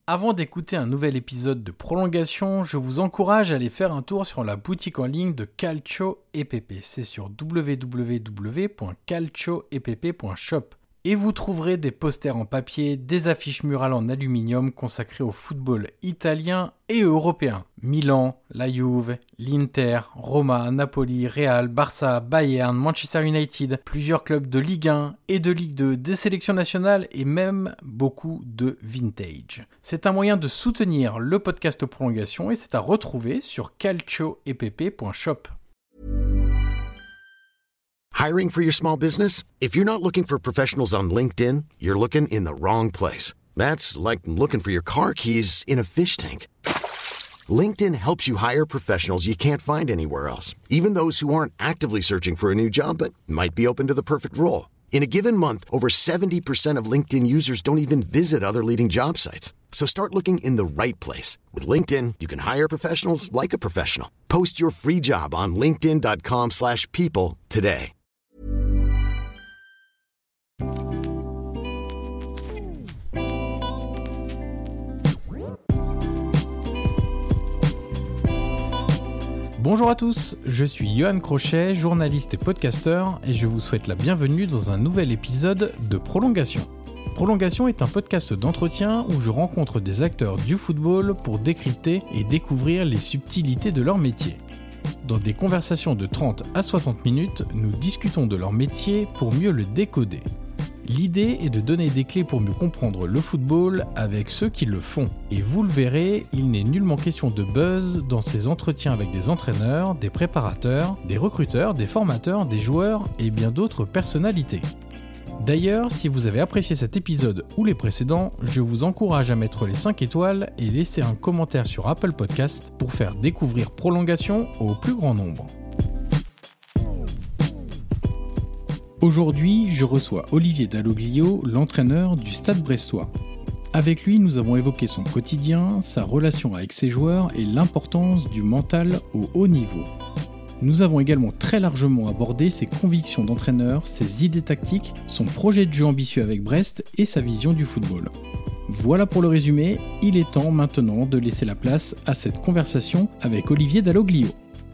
Avant d'écouter un nouvel épisode de Prolongation, je vous encourage à aller faire un tour sur la boutique en ligne de Calcio EPP. C'est sur www.calcioepp.shop. Et vous trouverez des posters en papier, des affiches murales en aluminium consacrées au football italien et européen. Milan, la Juve, l'Inter, Roma, Napoli, Real, Barça, Bayern, Manchester United, plusieurs clubs de Ligue 1 et de Ligue 2, des sélections nationales et même beaucoup de vintage. C'est un moyen de soutenir le podcast Prolongation et c'est à retrouver sur calcioepp.shop. Hiring for your small business? If you're not looking for professionals on LinkedIn, you're looking in the wrong place. That's like looking for your car keys in a fish tank. LinkedIn helps you hire professionals you can't find anywhere else, even those who aren't actively searching for a new job but might be open to the perfect role. In a given month, over 70% of LinkedIn users don't even visit other leading job sites. So start looking in the right place. With LinkedIn, you can hire professionals like a professional. Post your free job on linkedin.com/people today. Bonjour à tous, je suis Johan Crochet, journaliste et podcasteur, et je vous souhaite la bienvenue dans un nouvel épisode de Prolongation. Prolongation est un podcast d'entretien où je rencontre des acteurs du football pour décrypter et découvrir les subtilités de leur métier. Dans des conversations de 30 à 60 minutes, nous discutons de leur métier pour mieux le décoder. L'idée est de donner des clés pour mieux comprendre le football avec ceux qui le font. Et vous le verrez, il n'est nullement question de buzz dans ces entretiens avec des entraîneurs, des préparateurs, des recruteurs, des formateurs, des joueurs et bien d'autres personnalités. D'ailleurs, si vous avez apprécié cet épisode ou les précédents, je vous encourage à mettre les 5 étoiles et laisser un commentaire sur Apple Podcast pour faire découvrir Prolongation au plus grand nombre. Aujourd'hui, je reçois Olivier Dalloglio, l'entraîneur du Stade Brestois. Avec lui, nous avons évoqué son quotidien, sa relation avec ses joueurs et l'importance du mental au haut niveau. Nous avons également très largement abordé ses convictions d'entraîneur, ses idées tactiques, son projet de jeu ambitieux avec Brest et sa vision du football. Voilà pour le résumé, il est temps maintenant de laisser la place à cette conversation avec Olivier Dalloglio.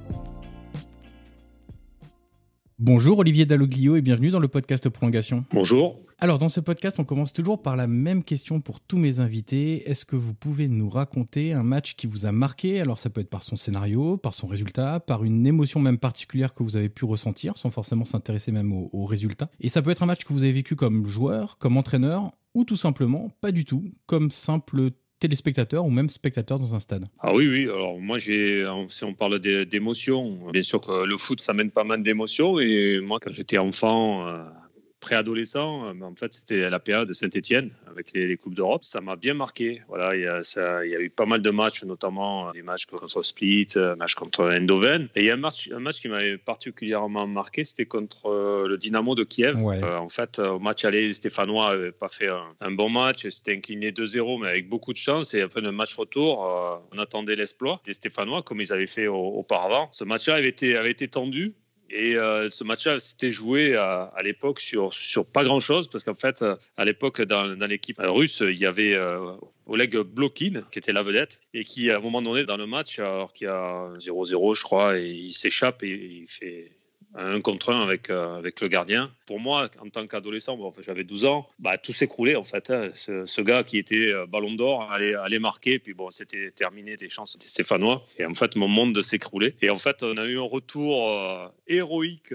Bonjour Olivier Dalloglio et bienvenue dans le podcast Prolongation. Bonjour. Alors dans ce podcast, on commence toujours par la même question pour tous mes invités. Est-ce que vous pouvez nous raconter un match qui vous a marqué ? Alors ça peut être par son scénario, par son résultat, par une émotion même particulière que vous avez pu ressentir, sans forcément s'intéresser même au résultat. Et ça peut être un match que vous avez vécu comme joueur, comme entraîneur, ou tout simplement, pas du tout, comme simple téléspectateur ou même spectateur dans un stade. Ah oui, alors moi si on parle d'émotions, bien sûr que le foot ça mène pas mal d'émotions et moi quand j'étais enfant, préadolescent, en fait c'était la période de Saint-Etienne avec les Coupes d'Europe, ça m'a bien marqué. Voilà, il y a eu pas mal de matchs, notamment des matchs contre Split, matchs contre Eindhoven. Et il y a un match qui m'avait particulièrement marqué, c'était contre le Dynamo de Kiev. Ouais. En fait, au match aller, les Stéphanois n'avaient pas fait un bon match, c'était incliné 2-0, mais avec beaucoup de chance. Et après le match retour, on attendait l'exploit des Stéphanois, comme ils avaient fait auparavant. Ce match-là avait été tendu. Et ce match-là, c'était joué à l'époque sur pas grand-chose, parce qu'en fait, à l'époque, dans l'équipe russe, il y avait Oleg Blokin, qui était la vedette, et qui, à un moment donné, dans le match, alors qu'il y a 0-0, je crois, et il s'échappe et il fait un contre un avec le gardien. Pour moi, en tant qu'adolescent, j'avais 12 ans, tout s'écroulait en fait. Ce gars qui était ballon d'or allait marquer, puis c'était terminé des chances des Stéphanois. Et en fait, mon monde s'écroulait. Et en fait, on a eu un retour héroïque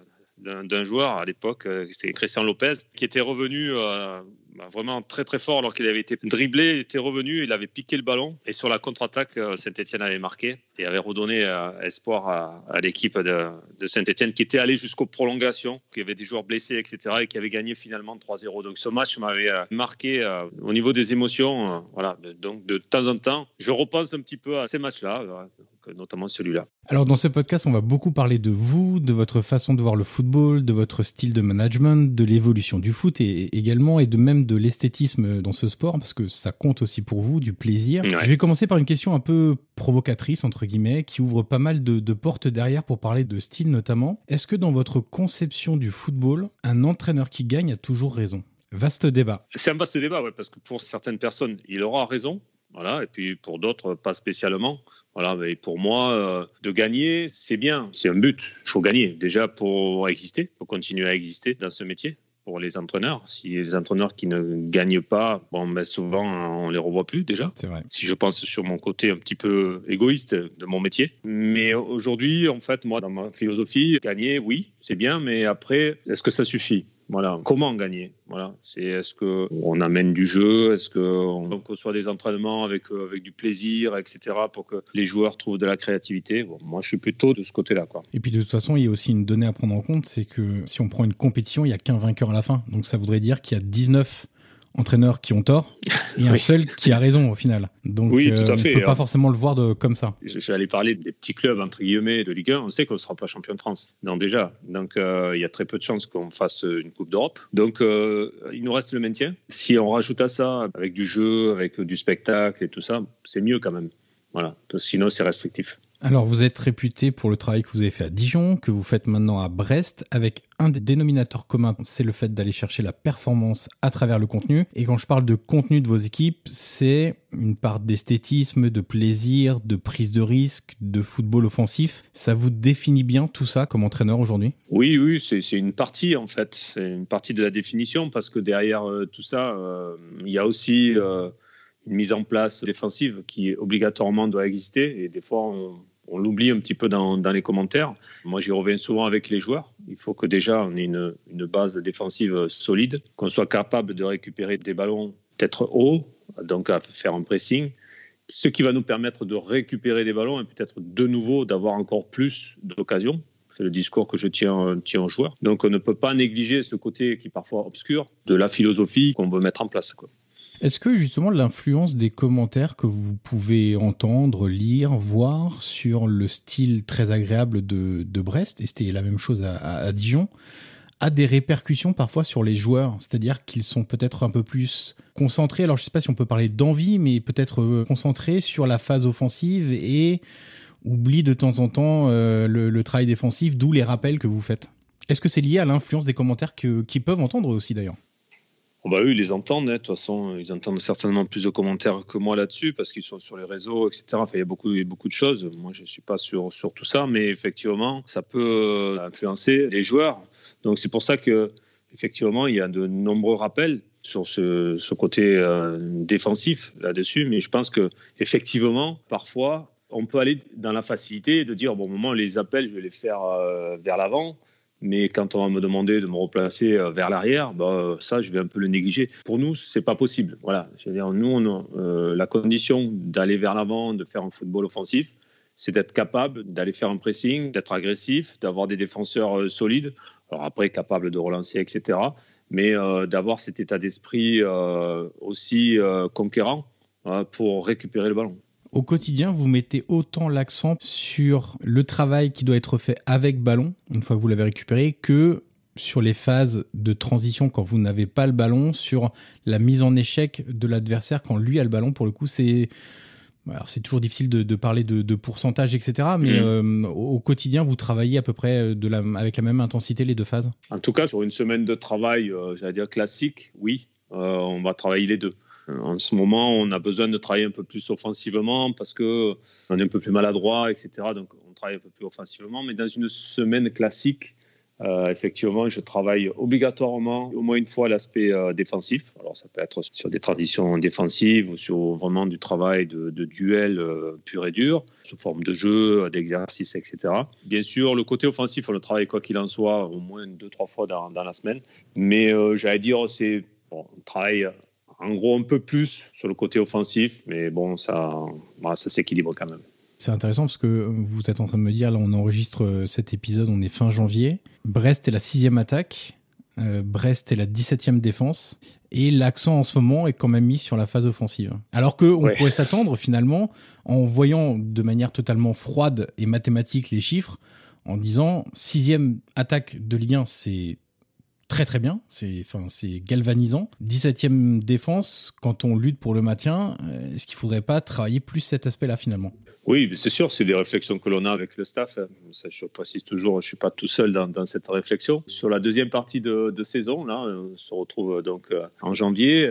d'un joueur à l'époque, c'était Christian Lopez, qui était revenu vraiment très très fort alors qu'il avait été dribblé, il était revenu, il avait piqué le ballon et sur la contre-attaque, Saint-Etienne avait marqué et avait redonné espoir à l'équipe de Saint-Etienne qui était allée jusqu'aux prolongations, qui avait des joueurs blessés, etc. et qui avait gagné finalement 3-0. Donc ce match m'avait marqué au niveau des émotions. Voilà. Donc de temps en temps, je repense un petit peu à ces matchs-là, notamment celui-là. Alors dans ce podcast, on va beaucoup parler de vous, de votre façon de voir le football, de votre style de management, de l'évolution du foot et également et de même de l'esthétisme dans ce sport, parce que ça compte aussi pour vous, du plaisir. Ouais. Je vais commencer par une question un peu provocatrice, entre guillemets, qui ouvre pas mal de portes derrière pour parler de style notamment. Est-ce que dans votre conception du football, un entraîneur qui gagne a toujours raison ? Vaste débat. C'est un vaste débat, ouais, parce que pour certaines personnes, il aura raison. Voilà, et puis pour d'autres, pas spécialement. Voilà, mais pour moi, de gagner, c'est bien, c'est un but. Il faut gagner déjà pour exister, pour continuer à exister dans ce métier. Pour les entraîneurs, si les entraîneurs qui ne gagnent pas, souvent on les revoit plus déjà. C'est vrai. Si je pense sur mon côté un petit peu égoïste de mon métier. Mais aujourd'hui, en fait, moi, dans ma philosophie, gagner, oui, c'est bien, mais après, est-ce que ça suffit ? Voilà. Comment gagner ? Voilà. Est-ce qu'on amène du jeu ? Est-ce qu'on conçoit des entraînements avec du plaisir, etc., pour que les joueurs trouvent de la créativité ? Moi, je suis plutôt de ce côté-là, quoi. Et puis de toute façon, il y a aussi une donnée à prendre en compte, c'est que si on prend une compétition, il n'y a qu'un vainqueur à la fin. Donc ça voudrait dire qu'il y a 19 entraîneurs qui ont tort et un seul qui a raison au final. Donc oui, tout à fait. On ne peut pas forcément le voir comme ça. J'allais parler des petits clubs, entre guillemets, de Ligue 1. On sait qu'on ne sera pas champion de France. Non, déjà. Donc il y a très peu de chances qu'on fasse une Coupe d'Europe. Donc il nous reste le maintien. Si on rajoute à ça avec du jeu, avec du spectacle et tout ça, c'est mieux quand même. Voilà. Sinon, c'est restrictif. Alors, vous êtes réputé pour le travail que vous avez fait à Dijon, que vous faites maintenant à Brest, avec un des dénominateurs communs, c'est le fait d'aller chercher la performance à travers le contenu. Et quand je parle de contenu de vos équipes, c'est une part d'esthétisme, de plaisir, de prise de risque, de football offensif. Ça vous définit bien tout ça comme entraîneur aujourd'hui ? Oui, c'est une partie en fait. C'est une partie de la définition parce que derrière tout ça, il y a aussi une mise en place défensive qui obligatoirement doit exister et des fois on l'oublie un petit peu dans les commentaires. Moi j'y reviens souvent avec les joueurs. Il faut que déjà on ait une base défensive solide, qu'on soit capable de récupérer des ballons peut-être hauts, donc à faire un pressing, ce qui va nous permettre de récupérer des ballons et peut-être de nouveau d'avoir encore plus d'occasions. C'est le discours que je tiens aux joueurs. Donc on ne peut pas négliger ce côté qui est parfois obscur de la philosophie qu'on veut mettre en place, quoi. Est-ce que justement l'influence des commentaires que vous pouvez entendre, lire, voir sur le style très agréable de Brest, et c'était la même chose à Dijon, a des répercussions parfois sur les joueurs ? C'est-à-dire qu'ils sont peut-être un peu plus concentrés, alors je ne sais pas si on peut parler d'envie, mais peut-être concentrés sur la phase offensive et oublient de temps en temps le travail défensif, d'où les rappels que vous faites. Est-ce que c'est lié à l'influence des commentaires qu'ils peuvent entendre aussi d'ailleurs ? Eux, ils les entendent. De toute façon, ils entendent certainement plus de commentaires que moi là-dessus parce qu'ils sont sur les réseaux, etc. Enfin, il y a beaucoup de choses. Moi, je ne suis pas sur tout ça, mais effectivement, ça peut influencer les joueurs. Donc, c'est pour ça qu'effectivement, il y a de nombreux rappels sur ce côté défensif là-dessus. Mais je pense qu'effectivement, parfois, on peut aller dans la facilité de dire, bon, au moment, les appels, je vais les faire vers l'avant. Mais quand on va me demander de me replacer vers l'arrière, ça, je vais un peu le négliger. Pour nous, c'est pas possible. Voilà. Je veux dire, nous, on a la condition d'aller vers l'avant, de faire un football offensif, c'est d'être capable d'aller faire un pressing, d'être agressif, d'avoir des défenseurs solides. Alors après, capable de relancer, etc. Mais d'avoir cet état d'esprit aussi conquérant pour récupérer le ballon. Au quotidien, vous mettez autant l'accent sur le travail qui doit être fait avec ballon, une fois que vous l'avez récupéré, que sur les phases de transition quand vous n'avez pas le ballon, sur la mise en échec de l'adversaire quand lui a le ballon. Pour le coup, c'est toujours difficile de parler de pourcentage, etc. Mais au quotidien, vous travaillez à peu près avec la même intensité les deux phases ? En tout cas, sur une semaine de travail, j'allais dire classique, oui, on va travailler les deux. En ce moment, on a besoin de travailler un peu plus offensivement parce qu'on est un peu plus maladroit, etc. Donc, on travaille un peu plus offensivement. Mais dans une semaine classique, effectivement, je travaille obligatoirement au moins une fois l'aspect défensif. Alors, ça peut être sur des traditions défensives ou sur vraiment du travail de duel pur et dur, sous forme de jeu, d'exercice, etc. Bien sûr, le côté offensif, on le travaille quoi qu'il en soit au moins 2-3 fois dans la semaine. Mais j'allais dire, on travaille en gros un peu plus sur le côté offensif, mais bon, ça s'équilibre quand même. C'est intéressant parce que vous êtes en train de me dire, là on enregistre cet épisode, on est fin janvier, Brest est la 6e attaque, Brest est la 17e défense, et l'accent en ce moment est quand même mis sur la phase offensive. Alors qu'on pourrait s'attendre finalement, en voyant de manière totalement froide et mathématique les chiffres, en disant 6e attaque de Ligue 1, c'est très très bien, c'est galvanisant. 17e défense, quand on lutte pour le maintien, est-ce qu'il ne faudrait pas travailler plus cet aspect-là finalement ? Oui, c'est sûr, c'est des réflexions que l'on a avec le staff. Ça, je précise toujours, je ne suis pas tout seul dans cette réflexion. Sur la deuxième partie de saison, là, on se retrouve donc en janvier.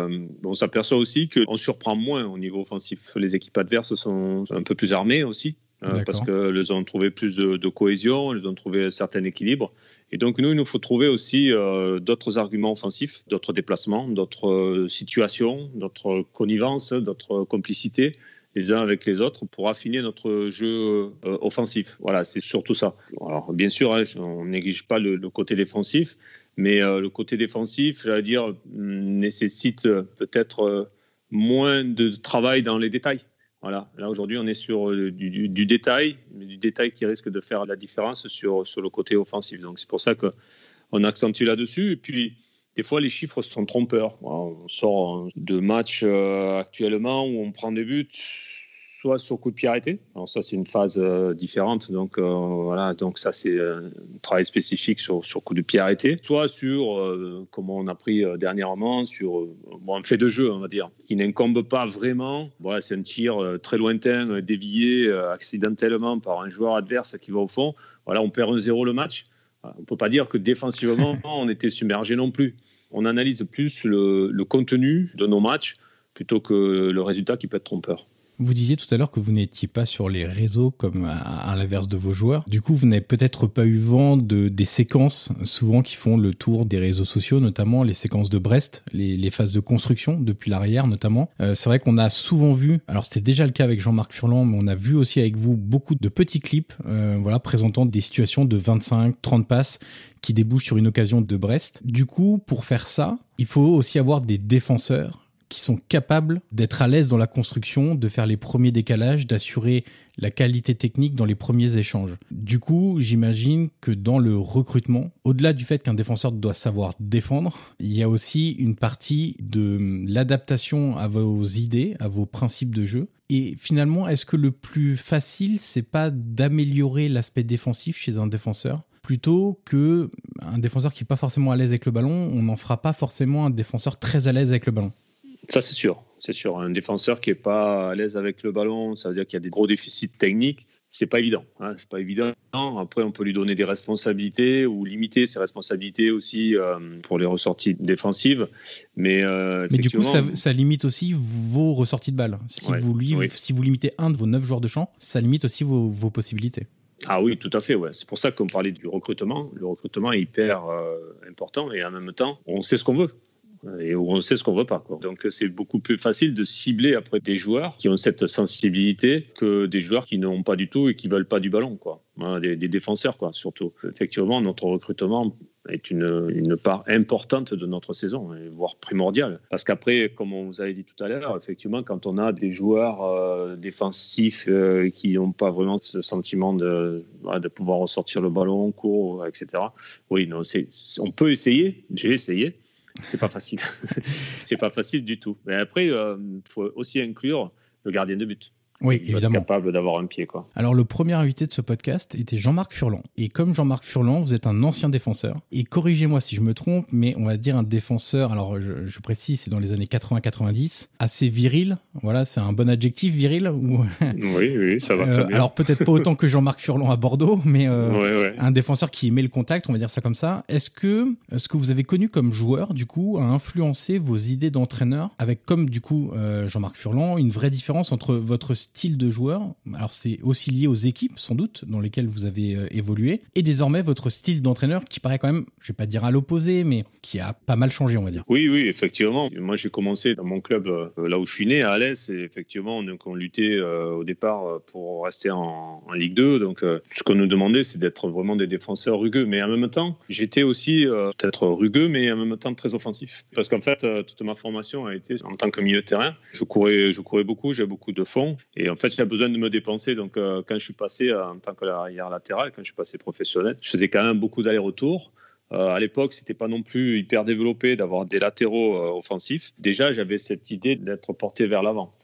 On s'aperçoit aussi qu'on surprend moins au niveau offensif. Les équipes adverses sont un peu plus armées aussi. Parce qu'elles ont trouvé plus de cohésion, elles ont trouvé un certain équilibre. Et donc, il nous faut trouver aussi d'autres arguments offensifs, d'autres déplacements, d'autres situations, d'autres connivences, d'autres complicités les uns avec les autres pour affiner notre jeu offensif. Voilà, c'est surtout ça. Alors, bien sûr, on ne néglige pas le côté défensif, mais le côté défensif, j'allais dire, nécessite peut-être moins de travail dans les détails. Voilà. Là, aujourd'hui, on est sur du détail, mais du détail qui risque de faire la différence sur le côté offensif. Donc, c'est pour ça qu'on accentue là-dessus. Et puis, des fois, les chiffres sont trompeurs. On sort de matchs actuellement où on prend des buts, soit sur coup de pied arrêté. Alors ça, c'est une phase différente. Donc, voilà. Donc, ça, c'est un travail spécifique sur coup de pied arrêté. Soit sur, comme on a pris dernièrement, sur un fait de jeu, on va dire, qui n'incombe pas vraiment. Voilà, c'est un tir très lointain, dévié accidentellement par un joueur adverse qui va au fond. Voilà, on perd 1-0 le match. On ne peut pas dire que défensivement, on était submergé non plus. On analyse plus le contenu de nos matchs plutôt que le résultat qui peut être trompeur. Vous disiez tout à l'heure que vous n'étiez pas sur les réseaux comme à l'inverse de vos joueurs. Du coup, vous n'avez peut-être pas eu vent des séquences souvent qui font le tour des réseaux sociaux, notamment les séquences de Brest, les phases de construction depuis l'arrière notamment. C'est vrai qu'on a souvent vu, alors c'était déjà le cas avec Jean-Marc Furlan, mais on a vu aussi avec vous beaucoup de petits clips présentant des situations de 25-30 passes qui débouchent sur une occasion de Brest. Du coup, pour faire ça, il faut aussi avoir des défenseurs qui sont capables d'être à l'aise dans la construction, de faire les premiers décalages, d'assurer la qualité technique dans les premiers échanges. Du coup, j'imagine que dans le recrutement, au-delà du fait qu'un défenseur doit savoir défendre, il y a aussi une partie de l'adaptation à vos idées, à vos principes de jeu. Et finalement, est-ce que le plus facile, c'est pas d'améliorer l'aspect défensif chez un défenseur plutôt que un défenseur qui est pas forcément à l'aise avec le ballon, on n'en fera pas forcément un défenseur très à l'aise avec le ballon? Ça, c'est sûr. C'est sûr. Un défenseur qui n'est pas à l'aise avec le ballon, ça veut dire qu'il y a des gros déficits techniques. C'est pas évident. C'est pas évident. Après, on peut lui donner des responsabilités ou limiter ses responsabilités aussi pour les ressorties défensives. Mais du coup, ça limite aussi vos ressorties de balles. Si vous limitez un de vos 9 joueurs de champ, ça limite aussi vos possibilités. Ah oui, tout à fait. Ouais. C'est pour ça qu'on parlait du recrutement. Le recrutement est hyper important et en même temps, on sait ce qu'on veut. Et où on sait ce qu'on veut pas, quoi. Donc c'est beaucoup plus facile de cibler après des joueurs qui ont cette sensibilité que des joueurs qui n'ont pas du tout et qui veulent pas du ballon, quoi. Des défenseurs, quoi, surtout. Effectivement, notre recrutement est une part importante de notre saison, voire primordiale. Parce qu'après, comme on vous avait dit tout à l'heure, effectivement, quand on a des joueurs défensifs qui n'ont pas vraiment ce sentiment de pouvoir ressortir le ballon, court, etc. Oui, non, on peut essayer. J'ai essayé. C'est pas facile. C'est pas facile du tout. Mais après, faut aussi inclure le gardien de but. Oui, évidemment. Être capable d'avoir un pied, quoi. Alors, le premier invité de ce podcast était Jean-Marc Furlan. Et comme Jean-Marc Furlan, vous êtes un ancien défenseur. Et corrigez-moi si je me trompe, mais on va dire un défenseur, alors je précise, c'est dans les années 80-90, assez viril. Voilà, c'est un bon adjectif, viril ou... Oui, ça va très bien. Alors, peut-être pas autant que Jean-Marc Furlan à Bordeaux, mais un défenseur qui aimait le contact, on va dire ça comme ça. Est-ce que ce que vous avez connu comme joueur, du coup, a influencé vos idées d'entraîneur avec, comme du coup, Jean-Marc Furlan, une vraie différence entre votre style de joueur, alors c'est aussi lié aux équipes sans doute dans lesquelles vous avez évolué, et désormais votre style d'entraîneur qui paraît quand même, je vais pas dire à l'opposé, mais qui a pas mal changé, on va dire. Oui, effectivement. Moi j'ai commencé dans mon club là où je suis né, à Alès, et effectivement on luttait au départ pour rester en Ligue 2, donc ce qu'on nous demandait c'est d'être vraiment des défenseurs rugueux, mais en même temps j'étais aussi peut-être rugueux, mais en même temps très offensif, parce qu'en fait toute ma formation a été en tant que milieu de terrain. Je courais beaucoup, j'avais beaucoup de fond, et en fait, j'ai besoin de me dépenser. Donc, quand je suis passé en tant qu'arrière latéral, quand je suis passé professionnel, je faisais quand même beaucoup d'allers-retours. À l'époque, c'était pas non plus hyper développé d'avoir des latéraux offensifs. Déjà, j'avais cette idée d'être porté vers l'avant.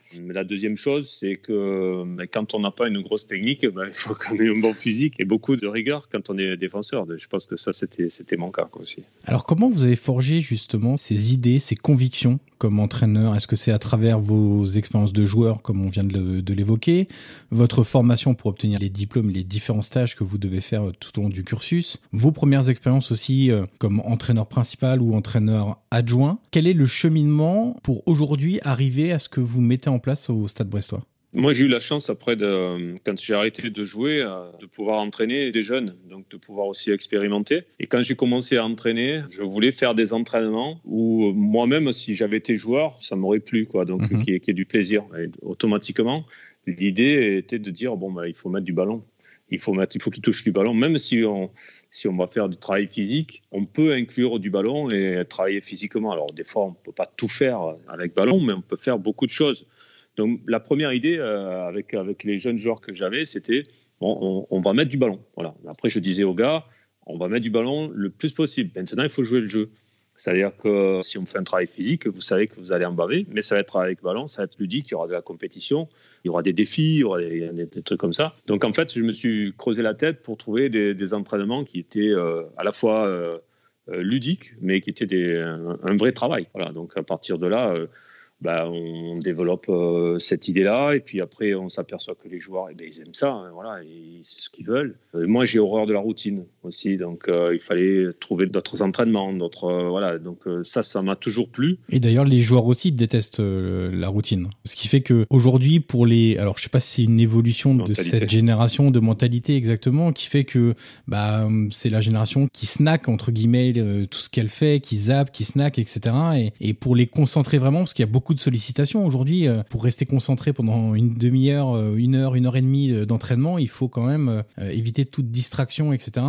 Mais la deuxième chose, c'est que quand on n'a pas une grosse technique, il faut qu'on ait un bon physique et beaucoup de rigueur quand on est défenseur. Je pense que ça, c'était mon cas aussi. Alors, comment vous avez forgé justement ces idées, ces convictions comme entraîneur? Est-ce que c'est à travers vos expériences de joueur, comme on vient de l'évoquer, votre formation pour obtenir les diplômes et les différents stages que vous devez faire tout au long du cursus, vos premières expériences aussi comme entraîneur principal ou entraîneur adjoint? Quel est le cheminement pour aujourd'hui arriver à ce que vous mettez en place au Stade Brestois? Moi, j'ai eu la chance, après, quand j'ai arrêté de jouer, de pouvoir entraîner des jeunes, donc de pouvoir aussi expérimenter. Et quand j'ai commencé à entraîner, je voulais faire des entraînements où moi-même, si j'avais été joueur, ça m'aurait plu, quoi. Donc, qu'il y ait du plaisir. Et automatiquement, l'idée était de dire, il faut mettre du ballon. Il faut qu'il touche du ballon. Même si on va faire du travail physique, on peut inclure du ballon et travailler physiquement. Alors, des fois, on ne peut pas tout faire avec ballon, mais on peut faire beaucoup de choses. Donc, la première idée avec les jeunes joueurs que j'avais, c'était on va mettre du ballon. Voilà. Après, je disais aux gars, on va mettre du ballon le plus possible. Maintenant, il faut jouer le jeu. C'est-à-dire que si on fait un travail physique, vous savez que vous allez en baver, mais ça va être avec ballon, ça va être ludique, il y aura de la compétition, il y aura des défis, il y aura des trucs comme ça. Donc, en fait, je me suis creusé la tête pour trouver des entraînements qui étaient à la fois ludiques, mais qui étaient un vrai travail. Voilà. Donc, à partir de là... on développe cette idée-là et puis après on s'aperçoit que les joueurs ils aiment ça, hein, voilà, et c'est ce qu'ils veulent. Moi j'ai horreur de la routine aussi, donc il fallait trouver d'autres entraînements, voilà, donc ça m'a toujours plu. Et d'ailleurs les joueurs aussi détestent la routine, ce qui fait que aujourd'hui alors je sais pas si c'est une évolution de cette génération de mentalité exactement, qui fait que c'est la génération qui snack entre guillemets tout ce qu'elle fait, qui zappe, qui snack, etc. Et pour les concentrer vraiment, parce qu'il y a beaucoup de sollicitations aujourd'hui, pour rester concentré pendant une demi-heure, une heure et demie d'entraînement, il faut quand même éviter toute distraction, etc.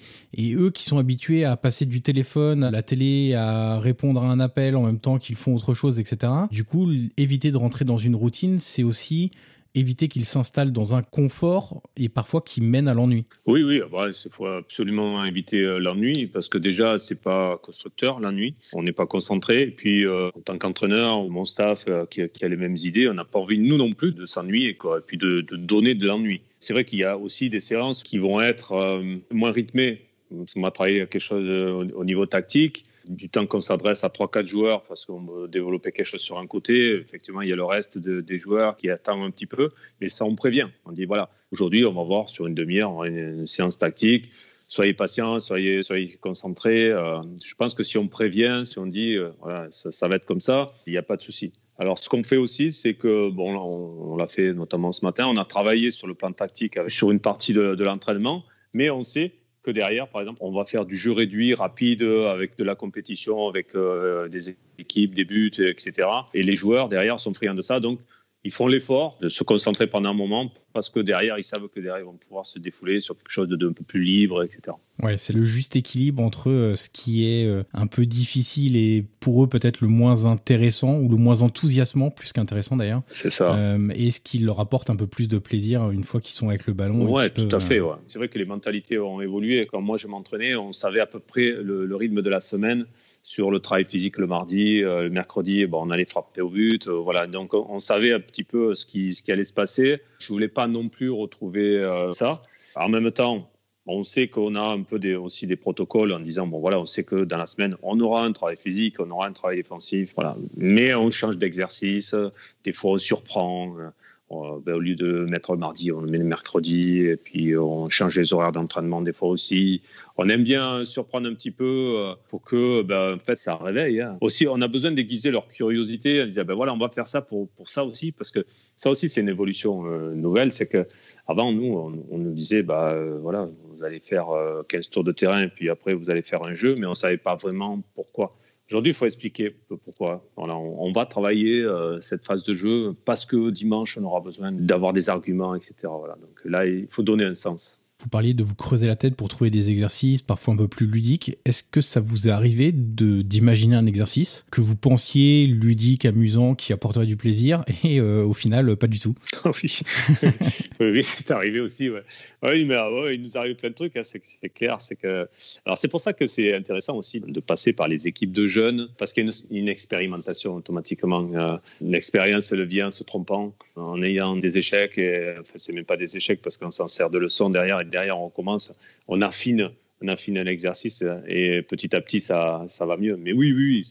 Et eux qui sont habitués à passer du téléphone à la télé, à répondre à un appel en même temps qu'ils font autre chose, etc. Du coup, éviter de rentrer dans une routine, c'est aussi éviter qu'ils s'installent dans un confort et parfois qui mène à l'ennui. Oui, il faut absolument éviter l'ennui parce que déjà, c'est pas constructeur l'ennui. On n'est pas concentré. Et puis, en tant qu'entraîneur ou mon staff qui a les mêmes idées, on n'a pas envie, nous non plus, de s'ennuyer, quoi, et puis de donner de l'ennui. C'est vrai qu'il y a aussi des séances qui vont être moins rythmées. On va travailler quelque chose au niveau tactique. Du temps qu'on s'adresse à 3-4 joueurs parce qu'on veut développer quelque chose sur un côté, effectivement, il y a le reste des joueurs qui attendent un petit peu, mais ça, on prévient. On dit, voilà, aujourd'hui, on va voir sur une demi-heure une séance tactique. Soyez patients, soyez concentrés. Je pense que si on prévient, si on dit, voilà, ça va être comme ça, il n'y a pas de souci. Alors, ce qu'on fait aussi, c'est que, on l'a fait notamment ce matin, on a travaillé sur le plan tactique sur une partie de l'entraînement, mais on sait que derrière, par exemple, on va faire du jeu réduit, rapide, avec de la compétition, avec des équipes, des buts, etc. Et les joueurs, derrière, sont friands de ça. Donc, ils font l'effort de se concentrer pendant un moment parce que derrière, ils savent que derrière, ils vont pouvoir se défouler sur quelque chose d'un peu plus libre, etc. Ouais, c'est le juste équilibre entre ce qui est un peu difficile et pour eux peut-être le moins intéressant ou le moins enthousiasmant, plus qu'intéressant d'ailleurs. C'est ça. Et ce qui leur apporte un peu plus de plaisir une fois qu'ils sont avec le ballon. Ouais, tout à fait. Ouais. C'est vrai que les mentalités ont évolué. Quand moi je m'entraînais, on savait à peu près le rythme de la semaine. Sur le travail physique le mardi, le mercredi, on allait frapper au but. Voilà. Donc, on savait un petit peu ce qui allait se passer. Je ne voulais pas non plus retrouver ça. En même temps, on sait qu'on a un peu aussi des protocoles en disant, on sait que dans la semaine, on aura un travail physique, on aura un travail défensif. Voilà. Mais on change d'exercice. Des fois, on surprend. Au lieu de mettre le mardi, on le met le mercredi, et puis on change les horaires d'entraînement des fois aussi. On aime bien surprendre un petit peu pour que en fait, ça réveille. Hein. Aussi, on a besoin d'aiguiser leur curiosité. On disait, on va faire ça pour ça aussi, parce que ça aussi, c'est une évolution nouvelle. C'est qu'avant, nous, on nous disait, vous allez faire 15 tours de terrain, et puis après, vous allez faire un jeu, mais on ne savait pas vraiment pourquoi. Aujourd'hui, il faut expliquer pourquoi. Voilà, on va travailler cette phase de jeu parce que dimanche, on aura besoin d'avoir des arguments, etc. Voilà. Donc là, il faut donner un sens. Vous parliez de vous creuser la tête pour trouver des exercices parfois un peu plus ludiques. Est-ce que ça vous est arrivé d'imaginer un exercice que vous pensiez ludique, amusant, qui apporterait du plaisir et au final, pas du tout? Oui, oui, c'est arrivé aussi. Ouais. Oui, mais il nous arrive plein de trucs. Hein. C'est clair. Alors, c'est pour ça que c'est intéressant aussi de passer par les équipes de jeunes, parce qu'il y a une expérimentation automatiquement. Une expérience, elle vient en se trompant, en ayant des échecs. Et, enfin, c'est même pas des échecs parce qu'on s'en sert de leçon derrière. Et derrière, on recommence. On affine l'exercice et petit à petit, ça va mieux. Mais oui,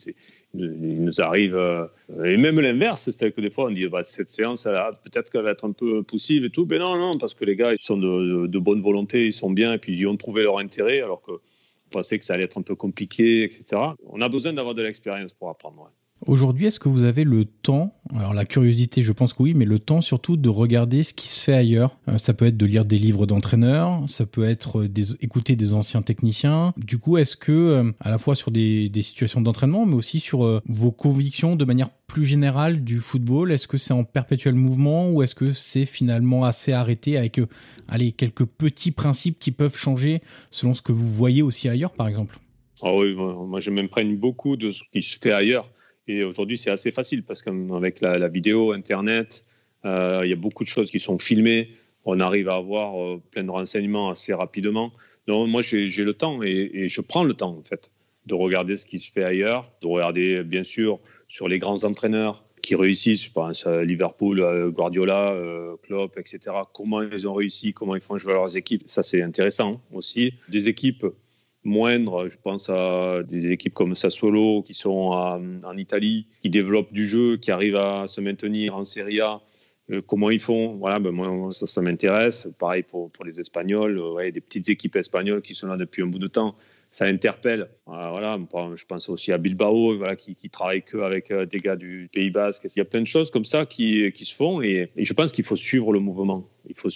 il nous arrive, et même l'inverse, c'est que des fois on dit cette séance peut-être qu'elle va être un peu poussive et tout, mais non, parce que les gars ils sont de bonne volonté, ils sont bien et puis ils ont trouvé leur intérêt alors qu'on pensait que ça allait être un peu compliqué, etc. On a besoin d'avoir de l'expérience pour apprendre. Ouais. Aujourd'hui, est-ce que vous avez le temps, alors la curiosité je pense que oui, mais le temps surtout de regarder ce qui se fait ailleurs? Ça peut être de lire des livres d'entraîneurs, ça peut être écouter des anciens techniciens. Du coup, est-ce que à la fois sur des situations d'entraînement, mais aussi sur vos convictions de manière plus générale du football, est-ce que c'est en perpétuel mouvement ou est-ce que c'est finalement assez arrêté avec quelques petits principes qui peuvent changer selon ce que vous voyez aussi ailleurs par exemple? Ah oui, moi je m'imprègne beaucoup de ce qui se fait ailleurs. Et aujourd'hui, c'est assez facile parce qu'avec la vidéo, Internet, il y a beaucoup de choses qui sont filmées. On arrive à avoir plein de renseignements assez rapidement. Donc, moi, j'ai le temps et je prends le temps, en fait, de regarder ce qui se fait ailleurs, de regarder, bien sûr, sur les grands entraîneurs qui réussissent. Je pense à Liverpool, Guardiola, Klopp, etc. Comment ils ont réussi, comment ils font jouer leurs équipes. Ça, c'est intéressant aussi. Des équipes moindres, je pense à des équipes comme Sassuolo qui sont en Italie, qui développent du jeu, qui arrivent à se maintenir en Serie A. Comment ils font? Voilà, moi, ça m'intéresse. Pareil pour les Espagnols, des petites équipes espagnoles qui sont là depuis un bout de temps. Ça interpelle. Voilà, je pense aussi à Bilbao, qui travaille qu'avec des gars du Pays Basque. Il y a plein de choses comme ça qui se font et je pense qu'il faut suivre le mouvement. Il faut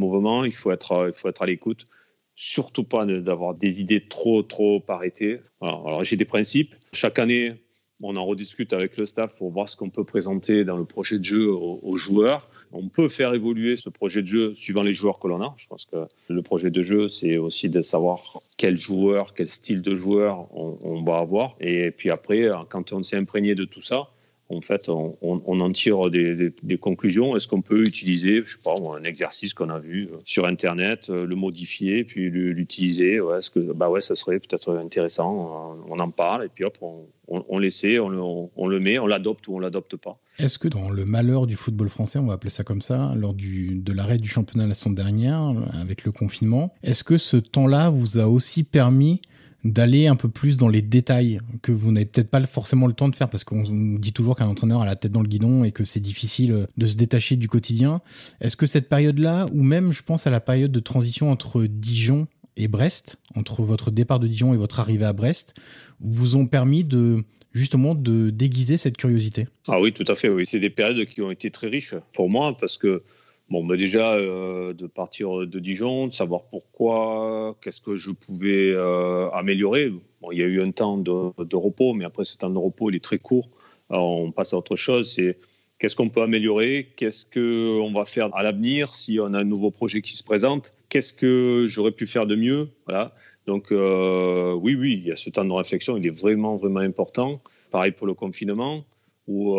être à l'écoute. Surtout pas d'avoir des idées trop arrêtées. Alors j'ai des principes. Chaque année, on en rediscute avec le staff pour voir ce qu'on peut présenter dans le projet de jeu aux joueurs. On peut faire évoluer ce projet de jeu suivant les joueurs que l'on a. Je pense que le projet de jeu, c'est aussi de savoir quel joueur, quel style de joueur on va avoir. Et puis après, quand on s'est imprégné de tout ça, en fait, on en tire des conclusions. Est-ce qu'on peut utiliser, je sais pas, un exercice qu'on a vu sur Internet, le modifier, puis l'utiliser? Ça serait peut-être intéressant. On en parle et puis hop, on l'essaie, on le met, on l'adopte ou on l'adopte pas. Est-ce que dans le malheur du football français, on va appeler ça comme ça, lors de l'arrêt du championnat la saison dernière, avec le confinement, est-ce que ce temps-là vous a aussi permis d'aller un peu plus dans les détails que vous n'avez peut-être pas forcément le temps de faire parce qu'on dit toujours qu'un entraîneur a la tête dans le guidon et que c'est difficile de se détacher du quotidien. Est-ce que cette période-là, ou même je pense à la période de transition entre Dijon et Brest, entre votre départ de Dijon et votre arrivée à Brest, vous ont permis justement de déguiser cette curiosité? Ah oui, tout à fait. Oui. C'est des périodes qui ont été très riches pour moi parce que déjà, de partir de Dijon, de savoir pourquoi, qu'est-ce que je pouvais améliorer. Il y a eu un temps de repos, mais après ce temps de repos, il est très court. Alors, on passe à autre chose. C'est qu'est-ce qu'on peut améliorer, qu'est-ce qu'on va faire à l'avenir si on a un nouveau projet qui se présente, qu'est-ce que j'aurais pu faire de mieux. Voilà. Donc, oui, il y a ce temps de réflexion, il est vraiment, vraiment important. Pareil pour le confinement. Où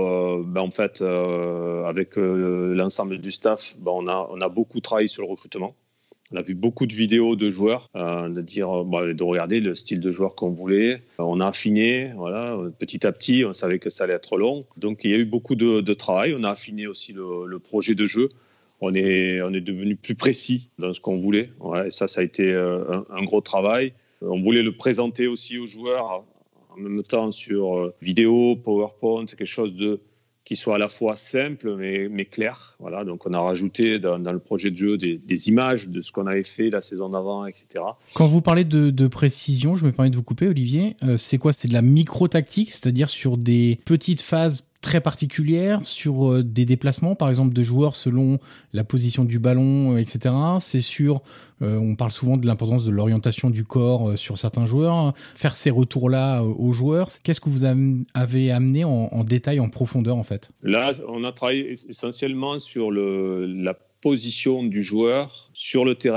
avec l'ensemble du staff, on a beaucoup travaillé sur le recrutement. On a vu beaucoup de vidéos de joueurs, de regarder le style de joueur qu'on voulait. On a affiné, petit à petit, on savait que ça allait être long. Donc il y a eu beaucoup de travail. On a affiné aussi le projet de jeu. On est devenu plus précis dans ce qu'on voulait. Ouais, ça a été un gros travail. On voulait le présenter aussi aux joueurs en même temps sur vidéo, PowerPoint, quelque chose qui soit à la fois simple mais clair. Voilà, donc on a rajouté dans le projet de jeu des images de ce qu'on avait fait la saison d'avant, etc. Quand vous parlez de précision, je me permets de vous couper, Olivier, c'est quoi? C'est de la micro-tactique, c'est-à-dire sur des petites phases très particulières, sur des déplacements, par exemple, de joueurs selon la position du ballon, etc. C'est sur, on parle souvent de l'importance de l'orientation du corps sur certains joueurs, faire ces retours-là aux joueurs. Qu'est-ce que vous avez amené en détail, en profondeur, en fait? Là, on a travaillé essentiellement sur la position du joueur sur le terrain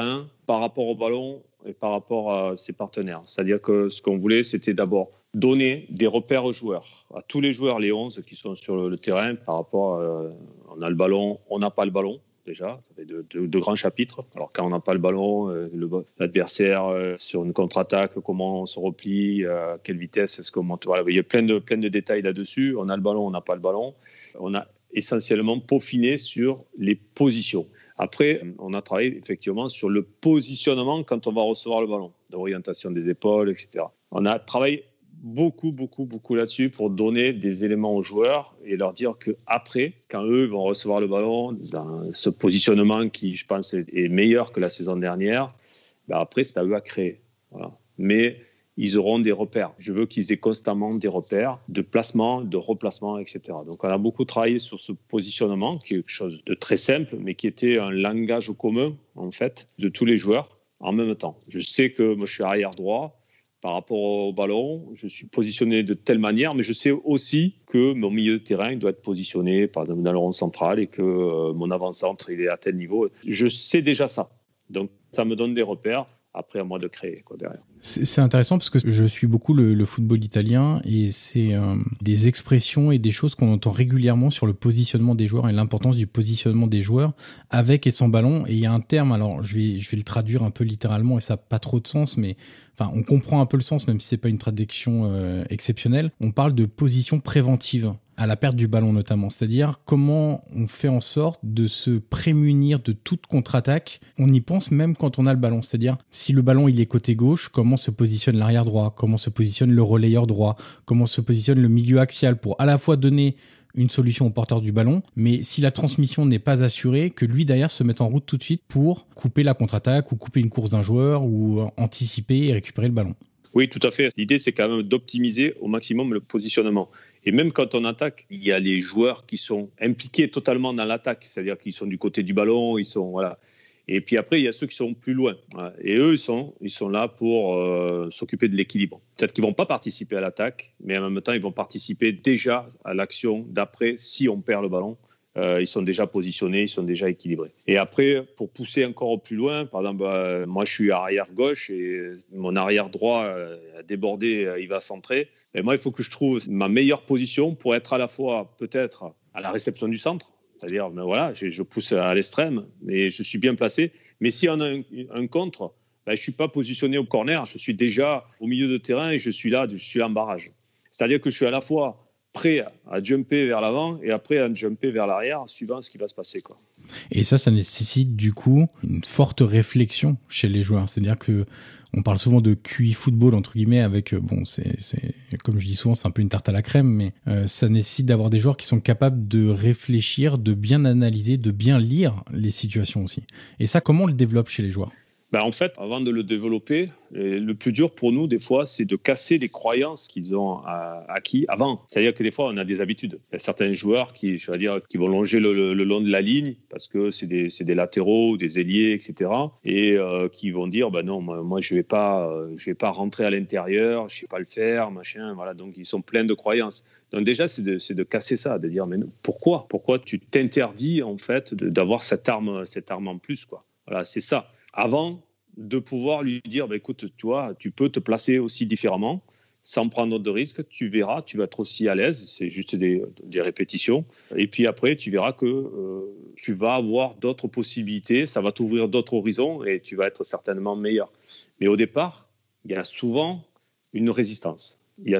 par rapport au ballon et par rapport à ses partenaires. C'est-à-dire que ce qu'on voulait, c'était d'abord donner des repères aux joueurs, à tous les joueurs, les 11 qui sont sur le terrain, par rapport à on a le ballon, on n'a pas le ballon. Déjà, ça fait de grands chapitres. Alors quand on n'a pas le ballon, l'adversaire sur une contre-attaque, comment on se replie, à quelle vitesse est-ce qu'on monte. Voilà, il y a plein de détails là-dessus. On a le ballon, on n'a pas le ballon. On a essentiellement peaufiné sur les positions. Après, on a travaillé effectivement sur le positionnement quand on va recevoir le ballon, l'orientation des épaules, etc. On a travaillé beaucoup là-dessus pour donner des éléments aux joueurs et leur dire qu'après, quand eux vont recevoir le ballon, dans ce positionnement qui, je pense, est meilleur que la saison dernière, après, c'est à eux à créer. Voilà. Mais ils auront des repères. Je veux qu'ils aient constamment des repères de placement, de replacement, etc. Donc, on a beaucoup travaillé sur ce positionnement, qui est quelque chose de très simple, mais qui était un langage commun, en fait, de tous les joueurs en même temps. Je sais que moi, je suis arrière droit. Par rapport au ballon, je suis positionné de telle manière, mais je sais aussi que mon milieu de terrain doit être positionné par exemple dans le rond central et que mon avant-centre il est à tel niveau. Je sais déjà ça. Donc, ça me donne des repères. Après, à moi de créer derrière. C'est intéressant parce que je suis beaucoup le football italien et c'est des expressions et des choses qu'on entend régulièrement sur le positionnement des joueurs et l'importance du positionnement des joueurs avec et sans ballon. Et il y a un terme, alors je vais le traduire un peu littéralement et ça n'a pas trop de sens, mais enfin on comprend un peu le sens même si c'est pas une traduction exceptionnelle. On parle de position préventive à la perte du ballon notamment, c'est-à-dire comment on fait en sorte de se prémunir de toute contre-attaque. On y pense même quand on a le ballon, c'est-à-dire si le ballon il est côté gauche, comment se positionne l'arrière droit, comment se positionne le relayeur droit, comment se positionne le milieu axial pour à la fois donner une solution au porteur du ballon, mais si la transmission n'est pas assurée, que lui derrière se mette en route tout de suite pour couper la contre-attaque ou couper une course d'un joueur ou anticiper et récupérer le ballon. Oui, tout à fait. L'idée, c'est quand même d'optimiser au maximum le positionnement. Et même quand on attaque, il y a les joueurs qui sont impliqués totalement dans l'attaque, c'est-à-dire qu'ils sont du côté du ballon, ils sont voilà. Et puis après, il y a ceux qui sont plus loin. Voilà. Et eux, ils sont là pour s'occuper de l'équilibre. Peut-être qu'ils vont pas participer à l'attaque, mais en même temps, ils vont participer déjà à l'action d'après si on perd le ballon. Ils sont déjà positionnés, ils sont déjà équilibrés. Et après, pour pousser encore plus loin, par exemple, moi je suis arrière gauche et mon arrière droit a débordé, il va centrer. Et moi, il faut que je trouve ma meilleure position pour être à la fois peut-être à la réception du centre, c'est-à-dire, ben voilà, je pousse à l'extrême, mais je suis bien placé. Mais si on a un contre, ben, je ne suis pas positionné au corner, je suis déjà au milieu de terrain et je suis là en barrage. C'est-à-dire que je suis à la fois prêt à jumper vers l'avant et après à jumper vers l'arrière, suivant ce qui va se passer, quoi. Et ça nécessite du coup une forte réflexion chez les joueurs. C'est-à-dire que on parle souvent de QI football entre guillemets avec bon c'est comme je dis souvent c'est un peu une tarte à la crème, mais ça nécessite d'avoir des joueurs qui sont capables de réfléchir, de bien analyser, de bien lire les situations aussi. Et ça, comment on le développe chez les joueurs? Ben en fait, avant de le développer, le plus dur pour nous, des fois, c'est de casser les croyances qu'ils ont acquis avant. C'est-à-dire que des fois, on a des habitudes. Il y a certains joueurs qui vont longer le long de la ligne parce que c'est des latéraux, des ailiers, etc. Et qui vont dire, ben non, moi, je vais pas rentrer à l'intérieur, je sais pas le faire, machin. Voilà. Donc, ils sont pleins de croyances. Donc déjà, c'est de casser ça, de dire, mais pourquoi tu t'interdis en fait d'avoir cette arme en plus, quoi. Voilà, c'est ça. Avant de pouvoir lui dire, bah, écoute, tu vois, tu peux te placer aussi différemment, sans prendre de risques, tu verras, tu vas être aussi à l'aise, c'est juste des répétitions. Et puis après, tu verras que tu vas avoir d'autres possibilités, ça va t'ouvrir d'autres horizons et tu vas être certainement meilleur. Mais au départ, il y a souvent une résistance. Il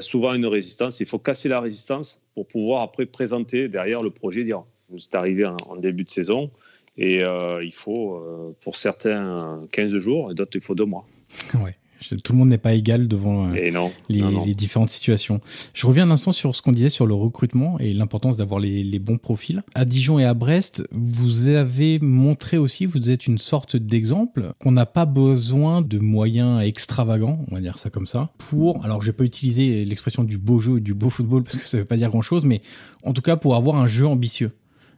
faut casser la résistance pour pouvoir après présenter derrière le projet, dire, c'est arrivé en début de saison, et il faut, pour certains, 15 jours, et d'autres, il faut 2 mois. Ouais. Tout le monde n'est pas égal devant les différentes situations. Je reviens un instant sur ce qu'on disait sur le recrutement et l'importance d'avoir les bons profils. À Dijon et à Brest, vous avez montré aussi, vous êtes une sorte d'exemple, qu'on n'a pas besoin de moyens extravagants, on va dire ça comme ça, alors je vais pas utiliser l'expression du beau jeu et du beau football parce que ça veut pas dire grand chose, mais en tout cas pour avoir un jeu ambitieux.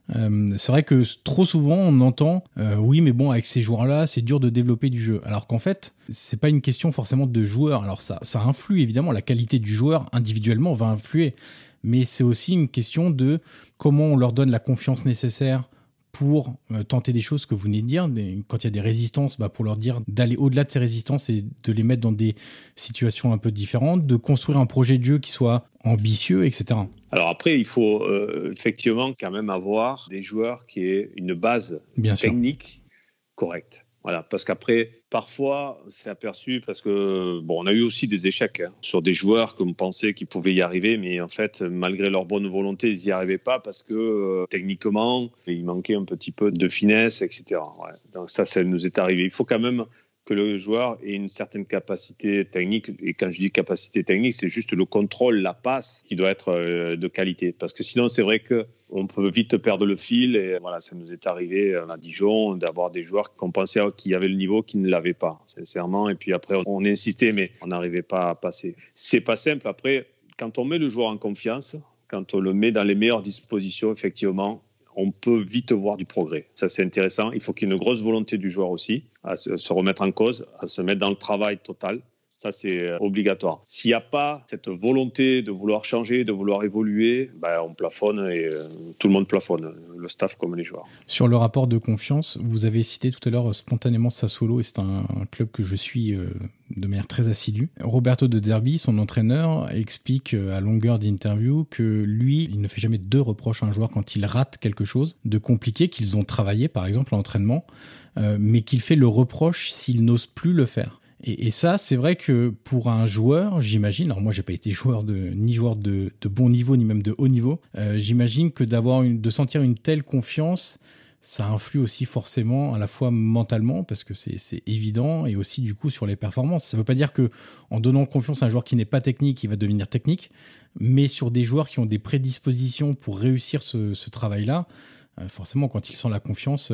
C'est vrai que trop souvent on entend oui mais bon avec ces joueurs-là c'est dur de développer du jeu, alors qu'en fait c'est pas une question forcément de joueurs. Alors ça influe évidemment, la qualité du joueur individuellement va influer, mais c'est aussi une question de comment on leur donne la confiance nécessaire pour tenter des choses que vous venez de dire, quand il y a des résistances, pour leur dire d'aller au-delà de ces résistances et de les mettre dans des situations un peu différentes, de construire un projet de jeu qui soit ambitieux, etc. Alors après, il faut effectivement quand même avoir des joueurs qui aient une base technique correcte. Voilà, parce qu'après, parfois, c'est aperçu parce que, on a eu aussi des échecs sur des joueurs que l'on pensait qu'ils pouvaient y arriver, mais en fait, malgré leur bonne volonté, ils n'y arrivaient pas parce que techniquement, il manquait un petit peu de finesse, etc. Ouais. Donc ça nous est arrivé. Il faut quand même que le joueur ait une certaine capacité technique. Et quand je dis capacité technique, c'est juste le contrôle, la passe qui doit être de qualité. Parce que sinon, c'est vrai qu'on peut vite perdre le fil. Et voilà, ça nous est arrivé à Dijon d'avoir des joueurs qu'on pensait qu'il y avait le niveau qui ne l'avaient pas, sincèrement. Et puis après, on insistait, mais on n'arrivait pas à passer. C'est pas simple. Après, quand on met le joueur en confiance, quand on le met dans les meilleures dispositions, effectivement, on peut vite voir du progrès. Ça, c'est intéressant. Il faut qu'il y ait une grosse volonté du joueur aussi à se remettre en cause, à se mettre dans le travail total. Ça, c'est obligatoire. S'il n'y a pas cette volonté de vouloir changer, de vouloir évoluer, on plafonne et tout le monde plafonne, le staff comme les joueurs. Sur le rapport de confiance, vous avez cité tout à l'heure spontanément Sassuolo, et c'est un club que je suis de manière très assidue. Roberto De Zerbi, son entraîneur, explique à longueur d'interview que lui, il ne fait jamais de reproches à un joueur quand il rate quelque chose de compliqué qu'ils ont travaillé, par exemple l'entraînement, mais qu'il fait le reproche s'il n'ose plus le faire. Et ça, c'est vrai que pour un joueur, j'imagine, alors moi j'ai pas été ni joueur de bon niveau, ni même de haut niveau, j'imagine que de sentir une telle confiance, ça influe aussi forcément à la fois mentalement, parce que c'est évident, et aussi du coup sur les performances. Ça veut pas dire que en donnant confiance à un joueur qui n'est pas technique, il va devenir technique, mais sur des joueurs qui ont des prédispositions pour réussir ce travail-là, forcément quand il sent la confiance,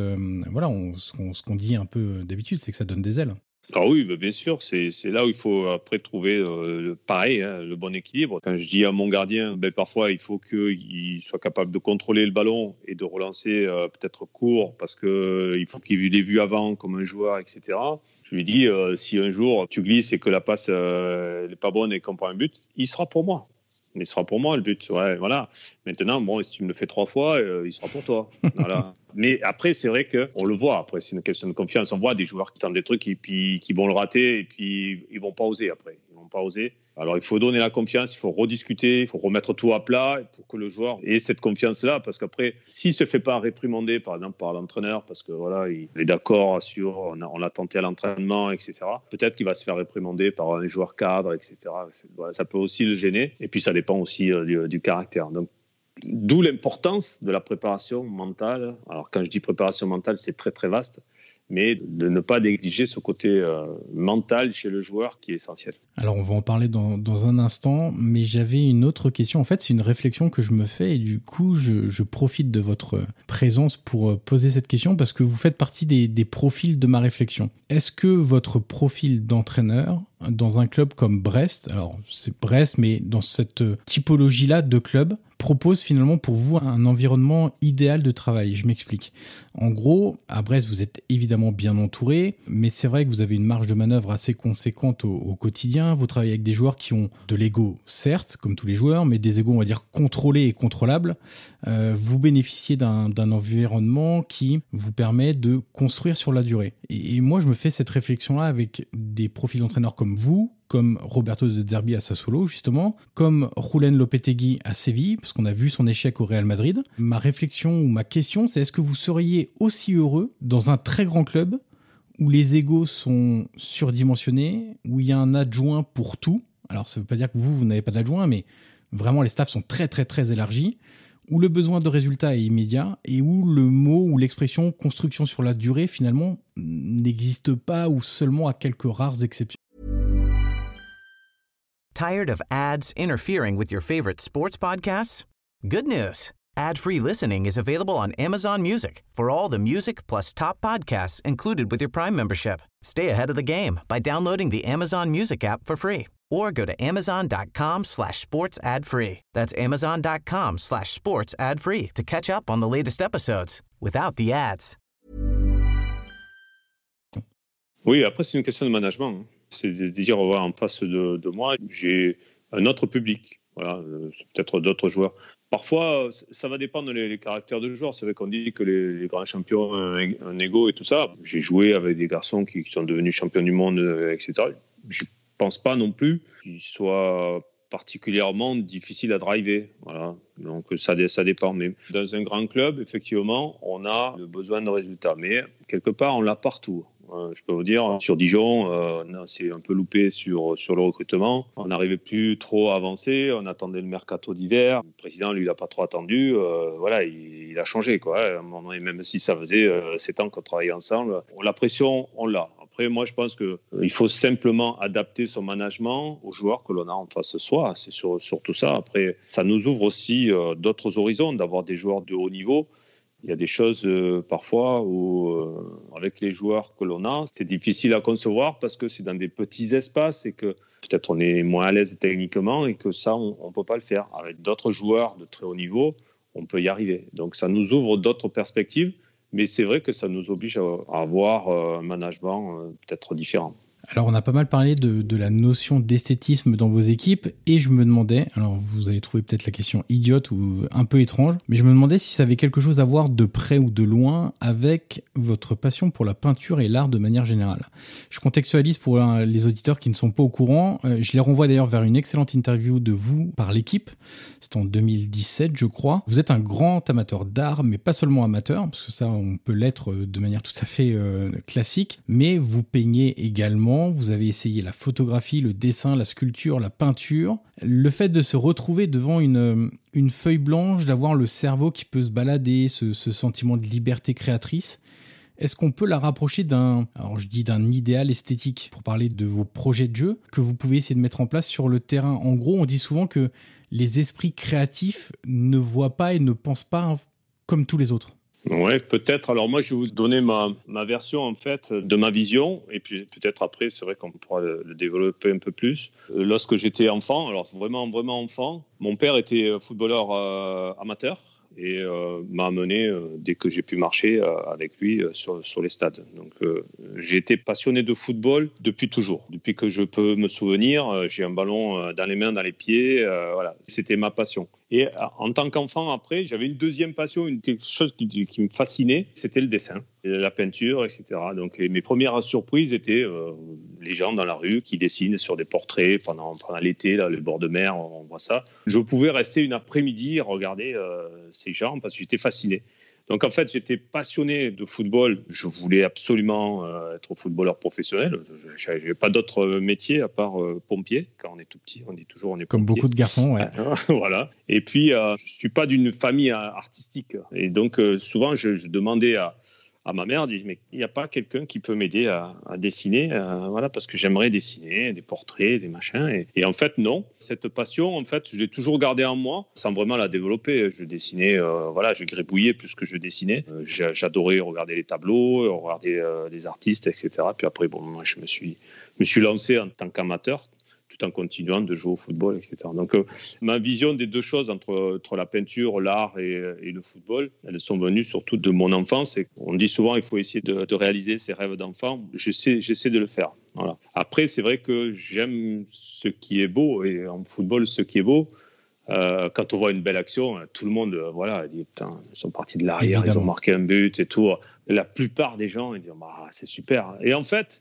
ce qu'on dit un peu d'habitude, c'est que ça donne des ailes. Ah oui, bien sûr, c'est là où il faut après trouver pareil, le bon équilibre. Quand je dis à mon gardien, parfois il faut qu'il soit capable de contrôler le ballon et de relancer peut-être court parce qu'il faut qu'il l'ait vu avant comme un joueur, etc. Je lui dis, si un jour tu glisses et que la passe n'est pas bonne et qu'on prend un but, il sera pour moi. Il sera pour moi le but. Ouais, voilà. Maintenant, si tu me le fais 3 fois, il sera pour toi. Voilà. Mais après, c'est vrai qu'on le voit. Après, c'est une question de confiance. On voit des joueurs qui tentent des trucs et puis qui vont le rater et puis ils vont pas oser après. Ils vont pas oser. Alors, il faut donner la confiance, il faut rediscuter, il faut remettre tout à plat pour que le joueur ait cette confiance-là. Parce qu'après, s'il se fait pas réprimander, par exemple, par l'entraîneur, parce que voilà, il est d'accord sur, on l'a tenté à l'entraînement, etc. Peut-être qu'il va se faire réprimander par un joueur cadre, etc. Voilà, ça peut aussi le gêner. Et puis, ça dépend aussi du caractère. Donc, d'où l'importance de la préparation mentale. Alors, quand je dis préparation mentale, c'est très, très vaste. Mais de ne pas négliger ce côté mental chez le joueur qui est essentiel. Alors, on va en parler dans un instant, mais j'avais une autre question. En fait, c'est une réflexion que je me fais et du coup, je profite de votre présence pour poser cette question parce que vous faites partie des profils de ma réflexion. Est-ce que votre profil d'entraîneur dans un club comme Brest, alors c'est Brest, mais dans cette typologie-là de club, propose finalement pour vous un environnement idéal de travail? Je m'explique. En gros, à Brest, vous êtes évidemment bien entouré, mais c'est vrai que vous avez une marge de manœuvre assez conséquente au quotidien. Vous travaillez avec des joueurs qui ont de l'ego, certes, comme tous les joueurs, mais des égos, on va dire, contrôlés et contrôlables. Vous bénéficiez d'un environnement qui vous permet de construire sur la durée. Et moi, je me fais cette réflexion-là avec des profils d'entraîneurs comme vous, comme Roberto De Zerbi à Sassuolo, justement, comme Julen Lopetegui à Séville, parce qu'on a vu son échec au Real Madrid. Ma réflexion ou ma question, c'est est-ce que vous seriez aussi heureux dans un très grand club où les égos sont surdimensionnés, où il y a un adjoint pour tout? Alors, ça ne veut pas dire que vous n'avez pas d'adjoint, mais vraiment, les staffs sont très, très, très élargis, où le besoin de résultat est immédiat et où le mot ou l'expression construction sur la durée, finalement, n'existe pas ou seulement à quelques rares exceptions. Tired of ads interfering with your favorite sports podcasts? Good news. Ad-free listening is available on Amazon Music for all the music plus top podcasts included with your Prime membership. Stay ahead of the game by downloading the Amazon Music app for free or go to amazon.com/sports ad free. That's amazon.com/sports ad free to catch up on the latest episodes without the ads. Oui, après, c'est une question de management. C'est de dire, en face de moi, j'ai un autre public. Voilà, c'est peut-être d'autres joueurs. Parfois, ça va dépendre des caractères de joueurs. C'est vrai qu'on dit que les grands champions ont un ego et tout ça. J'ai joué avec des garçons qui sont devenus champions du monde, etc. Je ne pense pas non plus qu'ils soient particulièrement difficiles à driver. Voilà. Donc ça dépend. Mais dans un grand club, effectivement, on a le besoin de résultats. Mais quelque part, on l'a partout. Je peux vous dire, sur Dijon, on s'est un peu loupé sur le recrutement. On n'arrivait plus trop à avancer. On attendait le mercato d'hiver. Le président, lui, il n'a pas trop attendu. Voilà, il a changé, quoi. À un moment donné, même si ça faisait 7 ans qu'on travaillait ensemble, la pression, on l'a. Après, moi, je pense qu'il faut simplement adapter son management aux joueurs que l'on a en face de soi. C'est surtout ça. Après, ça nous ouvre aussi d'autres horizons d'avoir des joueurs de haut niveau. Il y a des choses parfois où, avec les joueurs que l'on a, c'est difficile à concevoir parce que c'est dans des petits espaces et que peut-être on est moins à l'aise techniquement et que ça, on ne peut pas le faire. Avec d'autres joueurs de très haut niveau, on peut y arriver. Donc ça nous ouvre d'autres perspectives, mais c'est vrai que ça nous oblige à avoir un management peut-être différent. Alors, on a pas mal parlé de la notion d'esthétisme dans vos équipes et je me demandais, alors vous allez trouver peut-être la question idiote ou un peu étrange, mais je me demandais si ça avait quelque chose à voir de près ou de loin avec votre passion pour la peinture et l'art de manière générale. Je contextualise pour les auditeurs qui ne sont pas au courant. Je les renvoie d'ailleurs vers une excellente interview de vous par l'équipe. C'était en 2017, je crois. Vous êtes un grand amateur d'art, mais pas seulement amateur, parce que ça, on peut l'être de manière tout à fait classique, mais vous peignez également. Vous avez essayé la photographie, le dessin, la sculpture, la peinture. Le fait de se retrouver devant une feuille blanche, d'avoir le cerveau qui peut se balader, ce sentiment de liberté créatrice, est-ce qu'on peut la rapprocher d'un idéal esthétique pour parler de vos projets de jeu que vous pouvez essayer de mettre en place sur le terrain? En gros, on dit souvent que les esprits créatifs ne voient pas et ne pensent pas comme tous les autres. Ouais, peut-être. Alors moi, je vais vous donner ma version en fait de ma vision, et puis peut-être après, c'est vrai qu'on pourra le développer un peu plus. Lorsque j'étais enfant, alors vraiment enfant, mon père était footballeur amateur et m'a amené dès que j'ai pu marcher avec lui sur les stades. Donc j'ai été passionné de football depuis toujours, depuis que je peux me souvenir. J'ai un ballon dans les mains, dans les pieds. Voilà, c'était ma passion. Et en tant qu'enfant, après, j'avais une deuxième passion, quelque chose qui me fascinait, c'était le dessin, la peinture, etc. Donc mes premières surprises étaient les gens dans la rue qui dessinent sur des portraits pendant l'été, là, le bord de mer, on voit ça. Je pouvais rester une après-midi à regarder ces gens parce que j'étais fasciné. Donc en fait, j'étais passionné de football. Je voulais absolument être footballeur professionnel. Je n'avais pas d'autre métier à part pompier. Quand on est tout petit, on dit toujours on est pompier. Comme beaucoup de garçons, ouais. Voilà. Et puis, je ne suis pas d'une famille artistique. Et donc, souvent, je demandais à ma mère, mais il n'y a pas quelqu'un qui peut m'aider à dessiner, voilà, parce que j'aimerais dessiner des portraits, des machins. Et en fait, non. Cette passion, en fait, je l'ai toujours gardée en moi, sans vraiment la développer. Je dessinais, voilà, je gribouillais plus que je dessinais. J'adorais regarder les tableaux, regarder les artistes, etc. Puis après, bon, moi, je me suis lancé en tant qu'amateur, tout en continuant de jouer au football, etc. Donc, ma vision des deux choses entre la peinture, l'art et le football, elles sont venues surtout de mon enfance. Et on dit souvent qu'il faut essayer de réaliser ses rêves d'enfant. J'essaie de le faire. Voilà. Après, c'est vrai que j'aime ce qui est beau. Et en football, ce qui est beau, quand on voit une belle action, tout le monde, voilà, dit, putain, ils sont partis de l'arrière, évidemment. Ils ont marqué un but et tout. La plupart des gens, ils disent, bah, c'est super. Et en fait,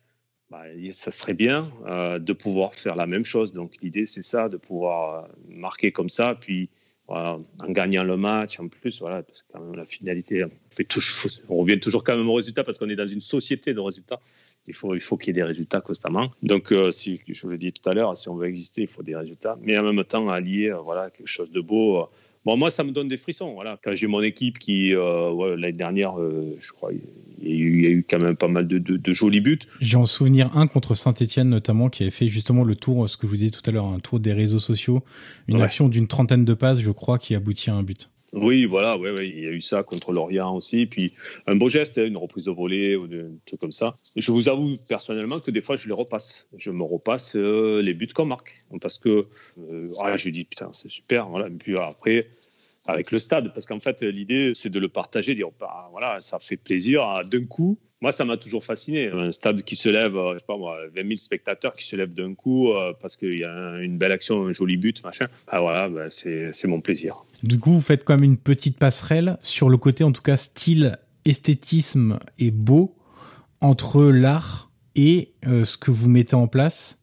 ça serait bien de pouvoir faire la même chose. Donc l'idée, c'est ça, de pouvoir marquer comme ça, puis voilà, en gagnant le match en plus, voilà, parce que quand même la finalité, on revient toujours quand même au résultat parce qu'on est dans une société de résultats. Il faut qu'il y ait des résultats constamment. Donc, si je vous l'ai dit tout à l'heure, si on veut exister, il faut des résultats, mais en même temps allier voilà, quelque chose de beau. Bon, moi, ça me donne des frissons. Voilà. Quand j'ai mon équipe qui, l'année dernière, je crois, il y a eu quand même pas mal de jolis buts. J'ai en souvenir un contre Saint-Etienne notamment qui avait fait justement le tour, ce que je vous disais tout à l'heure, un tour des réseaux sociaux, une action d'une 30aine de passes, je crois, qui aboutit à un but. Oui, voilà, il y a eu ça contre Lorient aussi. Puis un beau geste, une reprise de volée ou un truc comme ça. Je vous avoue personnellement que des fois, je les repasse. Je me repasse les buts qu'on marque. Parce que je dis, putain, c'est super. Voilà. Et puis après, avec le stade, parce qu'en fait, l'idée, c'est de le partager, dire, voilà, ça fait plaisir d'un coup. Moi, ça m'a toujours fasciné. Un stade qui se lève, je sais pas moi, 20 000 spectateurs qui se lèvent d'un coup parce qu'il y a une belle action, un joli but, machin. Ah voilà, c'est mon plaisir. Du coup, vous faites quand même une petite passerelle sur le côté, en tout cas, style, esthétisme et beau entre l'art et ce que vous mettez en place.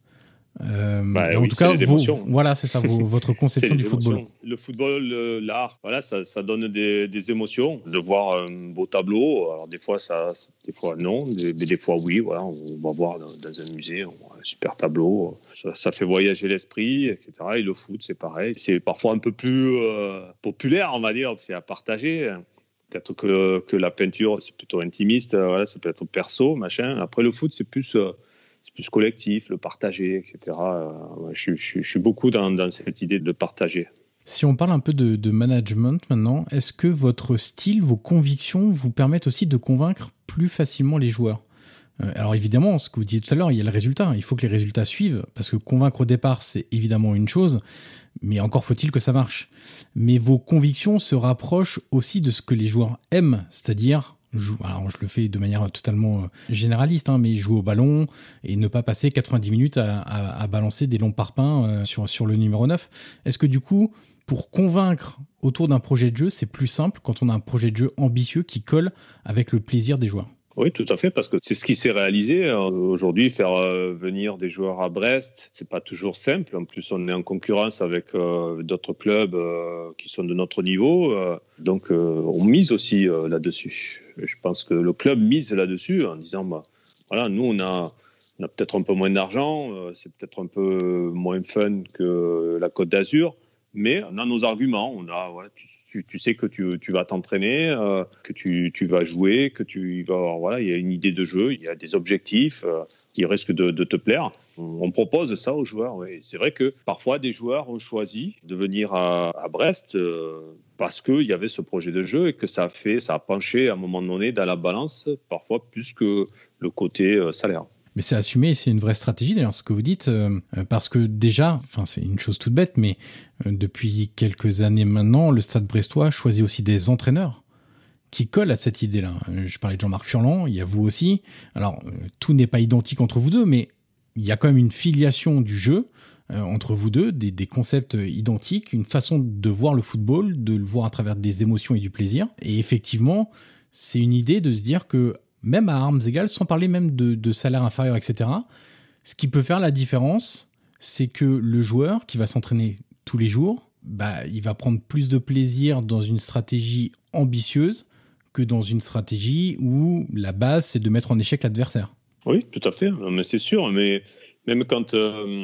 En tout cas, voilà, c'est ça, votre conception du football. Le football, l'art, voilà, ça donne des émotions. De voir un beau tableau, alors des fois non, mais des fois oui. Voilà, on va voir dans un musée, on voit un super tableau, ça fait voyager l'esprit, etc. Et le foot, c'est pareil. C'est parfois un peu plus populaire, on va dire, c'est à partager. Peut-être que la peinture, c'est plutôt intimiste, voilà, ça peut être perso, machin. Après, le foot, c'est plus collectif, le partager, etc. Je suis beaucoup dans cette idée de partager. Si on parle un peu de management maintenant, est-ce que votre style, vos convictions vous permettent aussi de convaincre plus facilement les joueurs ? Alors évidemment, ce que vous disiez tout à l'heure, il y a le résultat. Il faut que les résultats suivent, parce que convaincre au départ, c'est évidemment une chose, mais encore faut-il que ça marche. Mais vos convictions se rapprochent aussi de ce que les joueurs aiment, c'est-à-dire... Alors je le fais de manière totalement généraliste, mais jouer au ballon et ne pas passer 90 minutes à balancer des longs parpaings sur le numéro 9. Est-ce que du coup, pour convaincre autour d'un projet de jeu, c'est plus simple quand on a un projet de jeu ambitieux qui colle avec le plaisir des joueurs ? Oui, tout à fait, parce que c'est ce qui s'est réalisé. Aujourd'hui, faire venir des joueurs à Brest, c'est pas toujours simple. En plus, on est en concurrence avec d'autres clubs qui sont de notre niveau. Donc, on mise aussi là-dessus. Je pense que le club mise là-dessus en disant, voilà, nous, on a peut-être un peu moins d'argent, c'est peut-être un peu moins fun que la Côte d'Azur, mais on a nos arguments. On a, voilà, tu sais que tu vas t'entraîner, que tu vas jouer, que tu vas avoir, voilà, il y a une idée de jeu, il y a des objectifs qui risquent de te plaire. On propose ça aux joueurs. Oui. C'est vrai que parfois des joueurs ont choisi de venir à Brest parce qu'il y avait ce projet de jeu et que ça a penché à un moment donné dans la balance, parfois plus que le côté salaire. Mais c'est assumé, c'est une vraie stratégie d'ailleurs ce que vous dites, parce que déjà, c'est une chose toute bête, mais depuis quelques années maintenant, le Stade brestois choisit aussi des entraîneurs qui collent à cette idée-là. Je parlais de Jean-Marc Furlan, il y a vous aussi. Alors, tout n'est pas identique entre vous deux, mais il y a quand même une filiation du jeu entre vous deux, des concepts identiques, une façon de voir le football, de le voir à travers des émotions et du plaisir. Et effectivement, c'est une idée de se dire que même à armes égales, sans parler même de salaire inférieur, etc., ce qui peut faire la différence, c'est que le joueur qui va s'entraîner tous les jours, il va prendre plus de plaisir dans une stratégie ambitieuse que dans une stratégie où la base, c'est de mettre en échec l'adversaire. Oui, tout à fait, mais c'est sûr. Mais même quand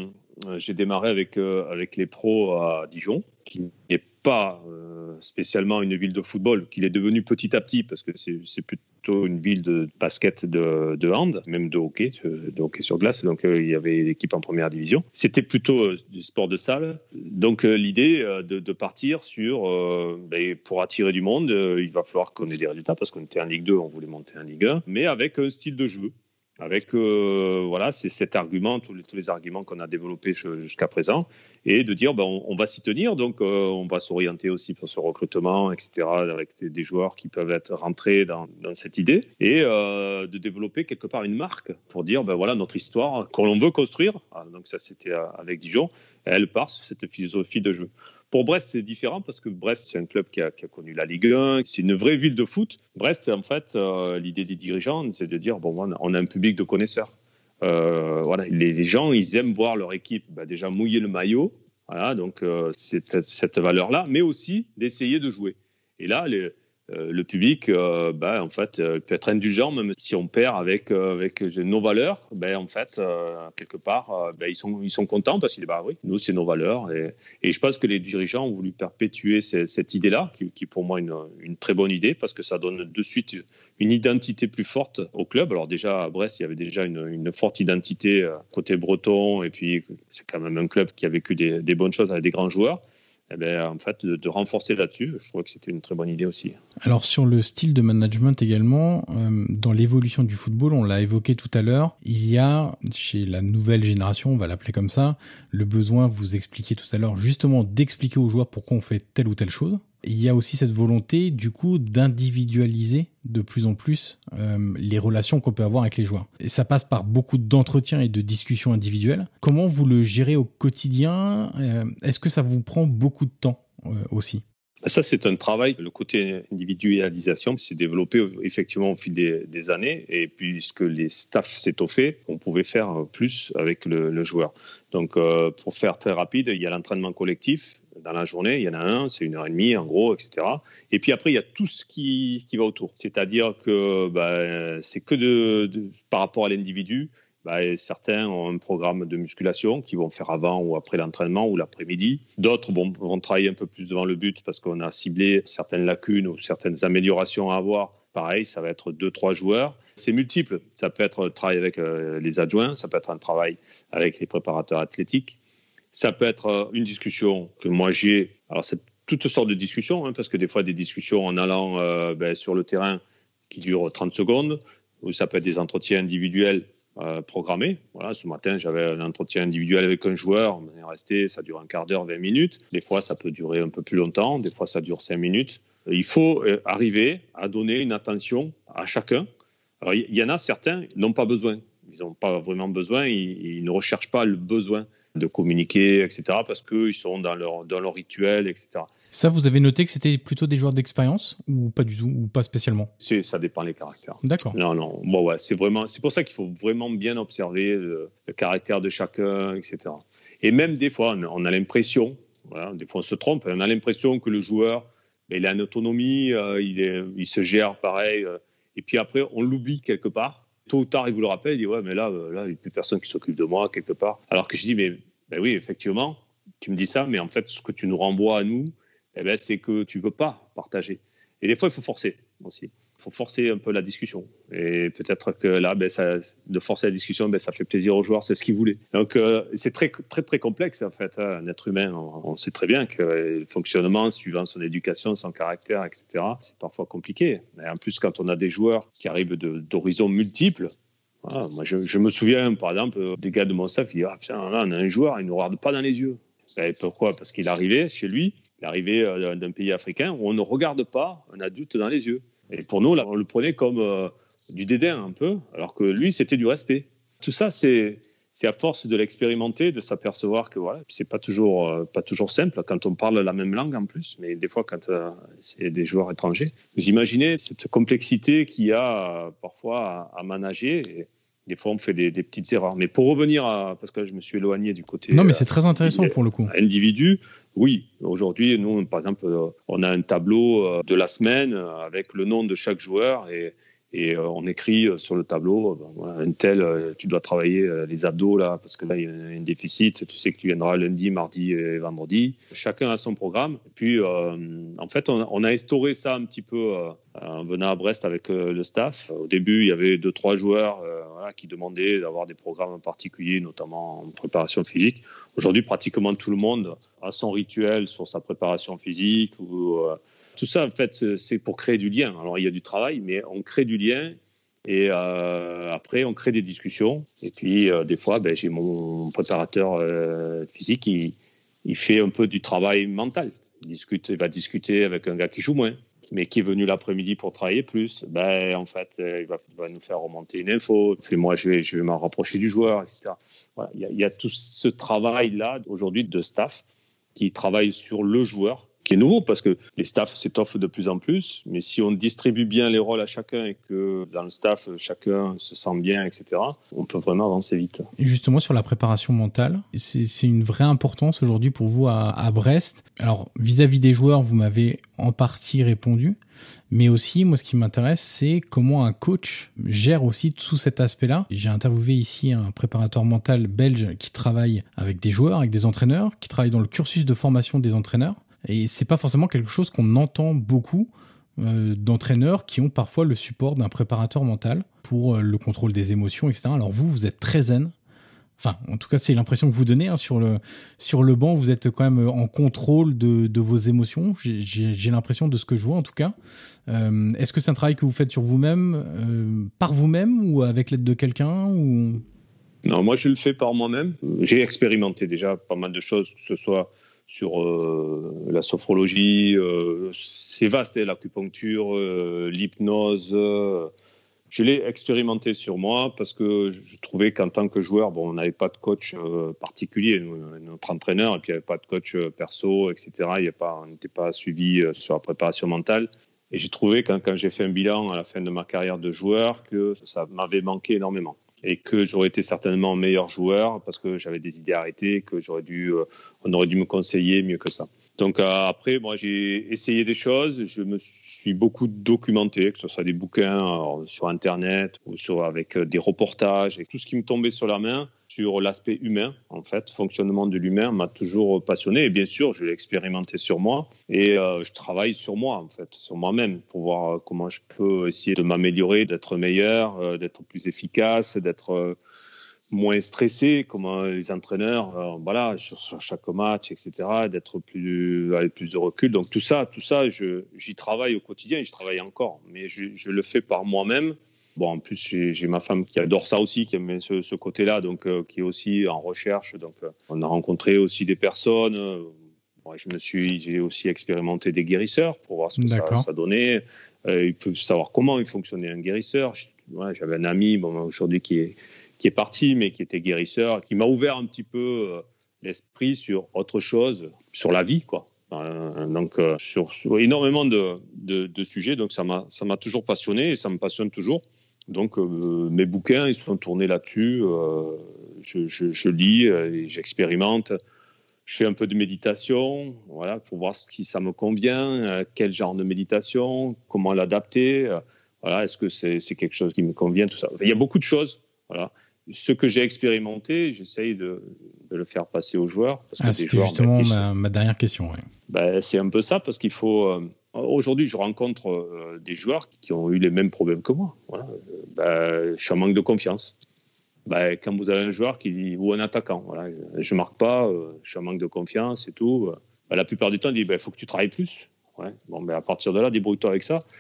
j'ai démarré avec les pros à Dijon, qui n'est pas spécialement une ville de football, qu'il est devenu petit à petit, parce que c'est plutôt une ville de basket, de hand, même de hockey sur glace. Donc il y avait l'équipe en première division. C'était plutôt du sport de salle. Donc l'idée de partir sur, pour attirer du monde, il va falloir qu'on ait des résultats, parce qu'on était en Ligue 2, on voulait monter en Ligue 1, mais avec un style de jeu. Avec c'est cet argument, tous les arguments qu'on a développés jusqu'à présent, et de dire on va s'y tenir, donc on va s'orienter aussi pour ce recrutement, etc., avec des joueurs qui peuvent être rentrés dans cette idée, et de développer quelque part une marque pour dire voilà notre histoire qu'on veut construire. Donc ça c'était avec Dijon, elle part sur cette philosophie de jeu. Pour Brest, c'est différent parce que Brest, c'est un club qui a connu la Ligue 1. C'est une vraie ville de foot. Brest, en fait, l'idée des dirigeants, c'est de dire on a un public de connaisseurs. Les gens, ils aiment voir leur équipe déjà mouiller le maillot. Voilà, donc c'est cette valeur-là, mais aussi d'essayer de jouer. Et là, le public, en fait, peut être indulgent, même si on perd avec nos valeurs. En fait, quelque part, ils sont contents parce qu'ils disent oui, nous c'est nos valeurs. Et je pense que les dirigeants ont voulu perpétuer cette idée-là, qui pour moi est une très bonne idée, parce que ça donne de suite une identité plus forte au club. Alors déjà à Brest, il y avait déjà une forte identité côté breton, et puis c'est quand même un club qui a vécu des bonnes choses avec des grands joueurs. En fait, de renforcer là-dessus, je trouve que c'était une très bonne idée aussi. Alors, sur le style de management également, dans l'évolution du football, on l'a évoqué tout à l'heure, il y a, chez la nouvelle génération, on va l'appeler comme ça, le besoin, vous expliquiez tout à l'heure, justement d'expliquer aux joueurs pourquoi on fait telle ou telle chose. Il y a aussi cette volonté, du coup, d'individualiser de plus en plus les relations qu'on peut avoir avec les joueurs. Et ça passe par beaucoup d'entretiens et de discussions individuelles. Comment vous le gérez au quotidien ? Est-ce que ça vous prend beaucoup de temps aussi ? Ça, c'est un travail. Le côté individualisation s'est développé effectivement au fil des années. Et puisque les staffs s'étoffaient, on pouvait faire plus avec le joueur. Donc, pour faire très rapide, il y a l'entraînement collectif. Dans la journée, il y en a un, c'est 1h30 en gros, etc. Et puis après, il y a tout ce qui va autour. C'est-à-dire que c'est que par rapport à l'individu. Certains ont un programme de musculation qu'ils vont faire avant ou après l'entraînement ou l'après-midi. D'autres vont travailler un peu plus devant le but parce qu'on a ciblé certaines lacunes ou certaines améliorations à avoir. Pareil, ça va être 2-3 joueurs. C'est multiple. Ça peut être un travail avec les adjoints, ça peut être un travail avec les préparateurs athlétiques. Ça peut être une discussion que moi j'ai. Alors, c'est toutes sortes de discussions, parce que des fois, des discussions en allant sur le terrain qui durent 30 secondes, ou ça peut être des entretiens individuels programmés. Voilà, ce matin, j'avais un entretien individuel avec un joueur. On est resté, ça dure un quart d'heure, 20 minutes. Des fois, ça peut durer un peu plus longtemps. Des fois, ça dure 5 minutes. Il faut arriver à donner une attention à chacun. Alors, il y en a certains qui n'ont pas besoin. Ils n'ont pas vraiment besoin. Ils ne recherchent pas le besoin de communiquer, etc., parce qu'ils sont dans leur rituel, etc. Ça, vous avez noté que c'était plutôt des joueurs d'expérience ou pas du tout, ou pas spécialement ? Ça dépend des caractères. D'accord. Non. C'est pour ça qu'il faut vraiment bien observer le caractère de chacun, etc. Et même des fois, on a l'impression, des fois on se trompe, on a l'impression que le joueur, il a une autonomie, il se gère pareil, et puis après, on l'oublie quelque part. Tôt ou tard, il vous le rappelle, il dit « Ouais, mais là, il n'y a plus personne qui s'occupe de moi, quelque part. » Alors que je dis « Mais oui, effectivement, tu me dis ça, mais en fait, ce que tu nous renvoies à nous, c'est que tu ne veux pas partager. » Et des fois, il faut forcer aussi. Il faut forcer un peu la discussion. Et peut-être que là, de forcer la discussion, ça fait plaisir aux joueurs, c'est ce qu'ils voulaient. Donc, c'est très, très, très complexe, en fait. Un être humain, on sait très bien que le fonctionnement, suivant son éducation, son caractère, etc., c'est parfois compliqué. Et en plus, quand on a des joueurs qui arrivent d'horizons multiples, moi, je me souviens, par exemple, des gars de mon staff qui disent « Ah, putain, là, on a un joueur, il ne nous regarde pas dans les yeux. » Pourquoi ? Parce qu'il arrivait chez lui, il arrivait d'un pays africain où on ne regarde pas un adulte dans les yeux. Et pour nous, là, on le prenait comme du dédain un peu, alors que lui, c'était du respect. Tout ça, c'est à force de l'expérimenter, de s'apercevoir que voilà, c'est pas toujours simple quand on parle la même langue en plus, mais des fois quand c'est des joueurs étrangers. Vous imaginez cette complexité qu'il y a parfois à manager. Et des fois, on fait des petites erreurs. Mais pour revenir parce que je me suis éloigné du côté... Non, mais c'est très intéressant pour le coup. Individu, oui. Aujourd'hui, nous, par exemple, on a un tableau de la semaine avec le nom de chaque joueur et on écrit sur le tableau, un tel, tu dois travailler les abdos là, parce que là, il y a un déficit. Tu sais que tu viendras lundi, mardi et vendredi. Chacun a son programme. Et puis, en fait, on a instauré ça un petit peu en venant à Brest avec le staff. Au début, il y avait 2-3 joueurs qui demandaient d'avoir des programmes particuliers, notamment en préparation physique. Aujourd'hui, pratiquement tout le monde a son rituel sur sa préparation physique ou... Tout ça, en fait, c'est pour créer du lien. Alors, il y a du travail, mais on crée du lien et après, on crée des discussions. Et puis, des fois, j'ai mon préparateur physique, il fait un peu du travail mental. Il va discuter avec un gars qui joue moins, mais qui est venu l'après-midi pour travailler plus. En fait, il va nous faire remonter une info. Puis moi, je vais m'en rapprocher du joueur, etc. Voilà, il y a tout ce travail-là, aujourd'hui, de staff qui travaille sur le joueur, qui est nouveau parce que les staffs s'étoffent de plus en plus. Mais si on distribue bien les rôles à chacun et que dans le staff, chacun se sent bien, etc., on peut vraiment avancer vite. Et justement, sur la préparation mentale, c'est une vraie importance aujourd'hui pour vous à Brest. Alors, vis-à-vis des joueurs, vous m'avez en partie répondu. Mais aussi, moi, ce qui m'intéresse, c'est comment un coach gère aussi tout cet aspect-là. J'ai interviewé ici un préparateur mental belge qui travaille avec des joueurs, avec des entraîneurs, qui travaille dans le cursus de formation des entraîneurs. Et c'est pas forcément quelque chose qu'on entend beaucoup d'entraîneurs qui ont parfois le support d'un préparateur mental pour le contrôle des émotions, etc. Alors vous êtes très zen. Enfin, en tout cas, c'est l'impression que vous donnez sur le banc. Vous êtes quand même en contrôle de vos émotions. J'ai l'impression de ce que je vois, en tout cas. Est-ce que c'est un travail que vous faites sur vous-même, par vous-même ou avec l'aide de quelqu'un ou... Non, moi, je le fais par moi-même. J'ai expérimenté déjà pas mal de choses, que ce soit sur la sophrologie. C'est vaste, l'acupuncture, l'hypnose. Je l'ai expérimenté sur moi parce que je trouvais qu'en tant que joueur, on n'avait pas de coach particulier, notre entraîneur, et puis il n'y avait pas de coach perso, etc. On n'était pas suivi sur la préparation mentale. Et j'ai trouvé, quand j'ai fait un bilan à la fin de ma carrière de joueur, que ça m'avait manqué énormément. Et que j'aurais été certainement meilleur joueur parce que j'avais des idées arrêtées, que on aurait dû me conseiller mieux que ça. Donc après, moi, j'ai essayé des choses, je me suis beaucoup documenté, que ce soit des bouquins sur Internet ou avec des reportages, et tout ce qui me tombait sur la main sur l'aspect humain, en fait, fonctionnement de l'humain m'a toujours passionné. Et bien sûr, je l'ai expérimenté sur moi et je travaille sur moi, en fait, sur moi-même, pour voir comment je peux essayer de m'améliorer, d'être meilleur, d'être plus efficace, d'être moins stressé, comment les entraîneurs, sur chaque match, etc., d'être avec plus de recul. Donc tout ça, j'y travaille au quotidien et je travaille encore. Mais je le fais par moi-même. En plus, j'ai ma femme qui adore ça aussi, qui aime ce côté-là, donc qui est aussi en recherche. Donc on a rencontré aussi des personnes. J'ai aussi expérimenté des guérisseurs pour voir ce que ça donnait. Ils peuvent savoir comment il fonctionnait un guérisseur. J'avais un ami, aujourd'hui qui est parti, mais qui était guérisseur, qui m'a ouvert un petit peu l'esprit sur autre chose, sur la vie, quoi. Sur énormément de sujets. Donc ça m'a toujours passionné et ça me passionne toujours. Donc mes bouquins, ils sont tournés là-dessus. Je lis et j'expérimente. Je fais un peu de méditation, pour voir si ça me convient, quel genre de méditation, comment l'adapter. Est-ce que c'est quelque chose qui me convient, tout ça. Il y a beaucoup de choses. Ce que j'ai expérimenté, j'essaye de le faire passer aux joueurs. Parce que c'était justement ma dernière question. Ouais. C'est un peu ça, parce qu'il faut... aujourd'hui, je rencontre des joueurs qui ont eu les mêmes problèmes que moi. Je suis en manque de confiance. Quand vous avez un joueur ou un attaquant, je ne marque pas, je suis en manque de confiance et tout, la plupart du temps, il dit faut que tu travailles plus. À partir de là, débrouille-toi avec ça.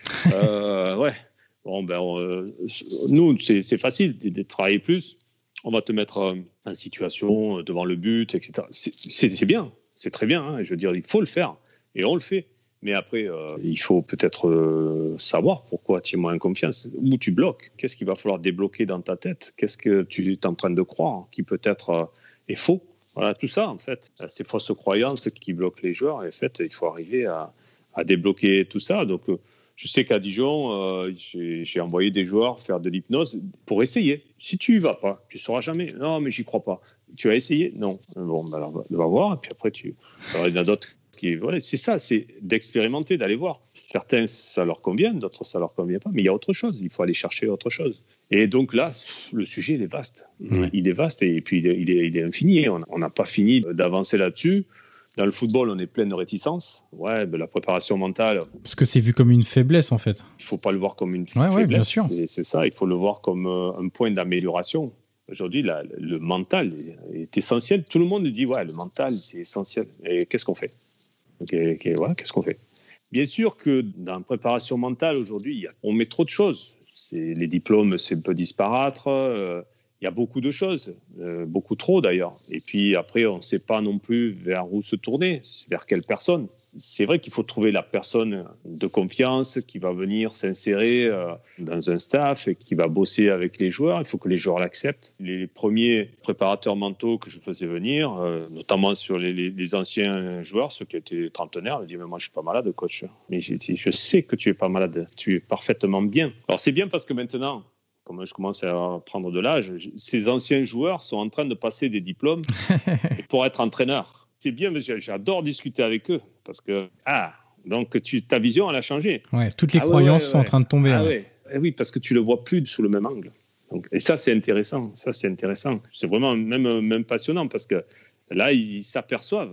Nous, c'est facile de travailler plus. On va te mettre en situation devant le but, etc. C'est bien, c'est très bien. Je veux dire, il faut le faire et on le fait. Mais après, il faut peut-être savoir pourquoi tu es moins en confiance, où tu bloques, qu'est-ce qu'il va falloir débloquer dans ta tête, qu'est-ce que tu es en train de croire qui peut-être est faux. Tout ça, en fait, ces fausses croyances qui bloquent les joueurs. En fait, il faut arriver à débloquer tout ça. Donc, je sais qu'à Dijon, j'ai envoyé des joueurs faire de l'hypnose pour essayer. Si tu y vas pas, tu sauras jamais. Non, mais j'y crois pas. Tu as essayé? Non. Alors, va voir. Et puis après, il y en a d'autres qui... c'est ça, c'est d'expérimenter, d'aller voir. Certains, ça leur convient, d'autres, ça leur convient pas. Mais il y a autre chose. Il faut aller chercher autre chose. Et donc là, le sujet, il est vaste. Il est vaste et puis il est infini. On n'a pas fini d'avancer là-dessus. Dans le football, on est plein de réticences. La préparation mentale... Parce que c'est vu comme une faiblesse, en fait. Il ne faut pas le voir comme une faiblesse. Oui, bien sûr. C'est ça, il faut le voir comme un point d'amélioration. Aujourd'hui, le mental est essentiel. Tout le monde dit, le mental, c'est essentiel. Et qu'est-ce qu'on fait? Qu'est-ce qu'on fait? Bien sûr que dans la préparation mentale, aujourd'hui, on met trop de choses. Les diplômes, c'est un peu disparate. Il y a beaucoup de choses, beaucoup trop d'ailleurs. Et puis après, on ne sait pas non plus vers où se tourner, vers quelle personne. C'est vrai qu'il faut trouver la personne de confiance qui va venir s'insérer dans un staff et qui va bosser avec les joueurs. Il faut que les joueurs l'acceptent. Les premiers préparateurs mentaux que je faisais venir, notamment sur les anciens joueurs, ceux qui étaient trentenaires, me disaient « Mais moi, je ne suis pas malade, coach. » Mais j'ai dit « Je sais que tu n'es pas malade. Tu es parfaitement bien. » Alors, c'est bien parce que maintenant... Comme je commence à prendre de l'âge, ces anciens joueurs sont en train de passer des diplômes pour être entraîneurs. C'est bien, mais j'adore discuter avec eux parce que, donc ta vision, elle a changé. Toutes les croyances sont en train de tomber. Oui, parce que tu le vois plus sous le même angle. Donc, et ça, c'est intéressant. C'est vraiment même passionnant parce que là, ils s'aperçoivent.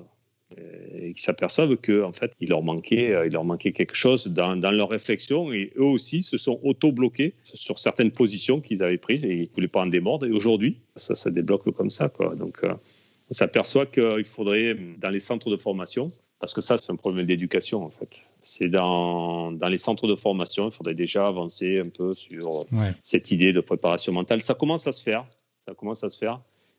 Et qu'ils s'aperçoivent qu'en fait, il leur manquait quelque chose dans leur réflexion et eux aussi se sont auto-bloqués sur certaines positions qu'ils avaient prises et ils ne voulaient pas en démordre. Et aujourd'hui, ça débloque comme ça, quoi. Donc, on s'aperçoit qu'il faudrait, dans les centres de formation, parce que ça, c'est un problème d'éducation, en fait. C'est dans les centres de formation, il faudrait déjà avancer un peu sur cette idée de préparation mentale. Ça commence à se faire.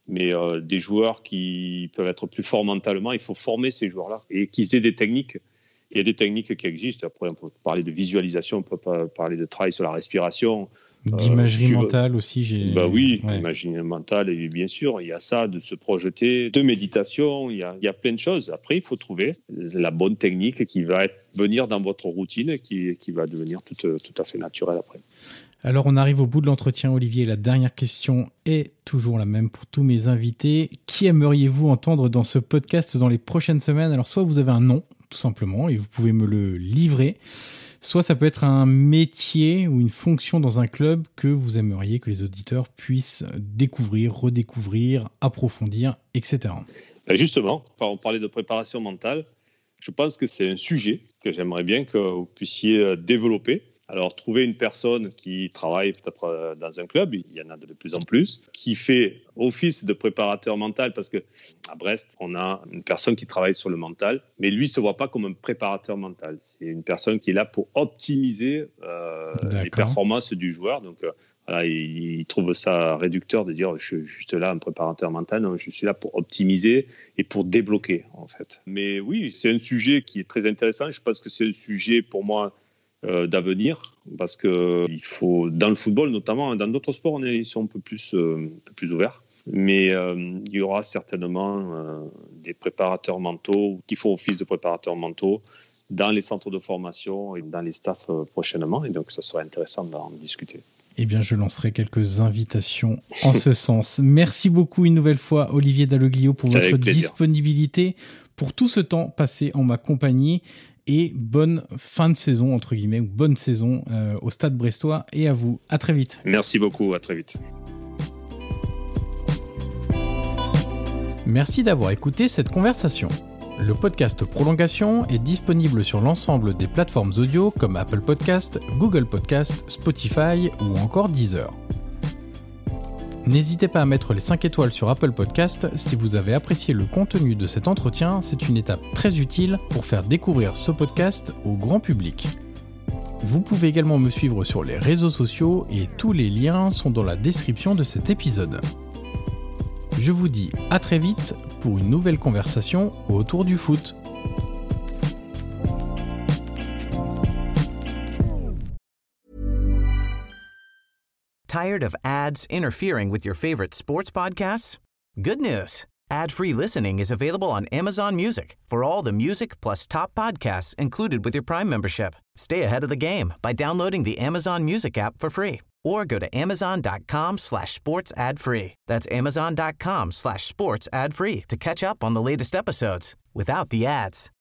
Mais des joueurs qui peuvent être plus forts mentalement, il faut former ces joueurs-là et qu'ils aient des techniques. Il y a des techniques qui existent. Après, on peut parler de visualisation, on peut parler de travail sur la respiration. D'imagerie mentale aussi. Oui, imagerie mentale, et bien sûr, il y a ça, de se projeter, de méditation, il y a plein de choses. Après, il faut trouver la bonne technique qui va venir dans votre routine et qui va devenir tout à fait naturelle après. Alors, on arrive au bout de l'entretien, Olivier. La dernière question est toujours la même pour tous mes invités. Qui aimeriez-vous entendre dans ce podcast dans les prochaines semaines ? Alors, soit vous avez un nom, tout simplement, et vous pouvez me le livrer. Soit ça peut être un métier ou une fonction dans un club que vous aimeriez que les auditeurs puissent découvrir, redécouvrir, approfondir, etc. Justement, on parlait de préparation mentale. Je pense que c'est un sujet que j'aimerais bien que vous puissiez développer. Alors, trouver une personne qui travaille peut-être dans un club, il y en a de plus en plus, qui fait office de préparateur mental, parce qu'à Brest, on a une personne qui travaille sur le mental, mais lui ne se voit pas comme un préparateur mental. C'est une personne qui est là pour optimiser les performances du joueur. Donc, voilà, il trouve ça réducteur de dire « je suis juste là, un préparateur mental ». Non, je suis là pour optimiser et pour débloquer, en fait. Mais oui, c'est un sujet qui est très intéressant. Je pense que c'est un sujet, pour moi, d'avenir, parce que il faut, dans le football notamment, dans d'autres sports ils sont un peu plus ouverts, mais il y aura certainement des préparateurs mentaux qui font office de préparateurs mentaux dans les centres de formation et dans les staffs prochainement, et donc ça serait intéressant d'en discuter. Eh bien, je lancerai quelques invitations en ce sens. Merci beaucoup une nouvelle fois, Olivier Dalloglio, pour votre disponibilité, pour tout ce temps passé en ma compagnie. Et bonne fin de saison, entre guillemets, ou bonne saison au Stade Brestois, et à vous. À très vite. Merci beaucoup, à très vite. Merci d'avoir écouté cette conversation. Le podcast Prolongation est disponible sur l'ensemble des plateformes audio comme Apple Podcast, Google Podcast, Spotify ou encore Deezer. N'hésitez pas à mettre les 5 étoiles sur Apple Podcast si vous avez apprécié le contenu de cet entretien, c'est une étape très utile pour faire découvrir ce podcast au grand public. Vous pouvez également me suivre sur les réseaux sociaux et tous les liens sont dans la description de cet épisode. Je vous dis à très vite pour une nouvelle conversation autour du foot. Tired of ads interfering with your favorite sports podcasts? Good news. Ad-free listening is available on Amazon Music for all the music plus top podcasts included with your Prime membership. Stay ahead of the game by downloading the Amazon Music app for free or go to amazon.com/sports ad free. That's amazon.com/sports ad free to catch up on the latest episodes without the ads.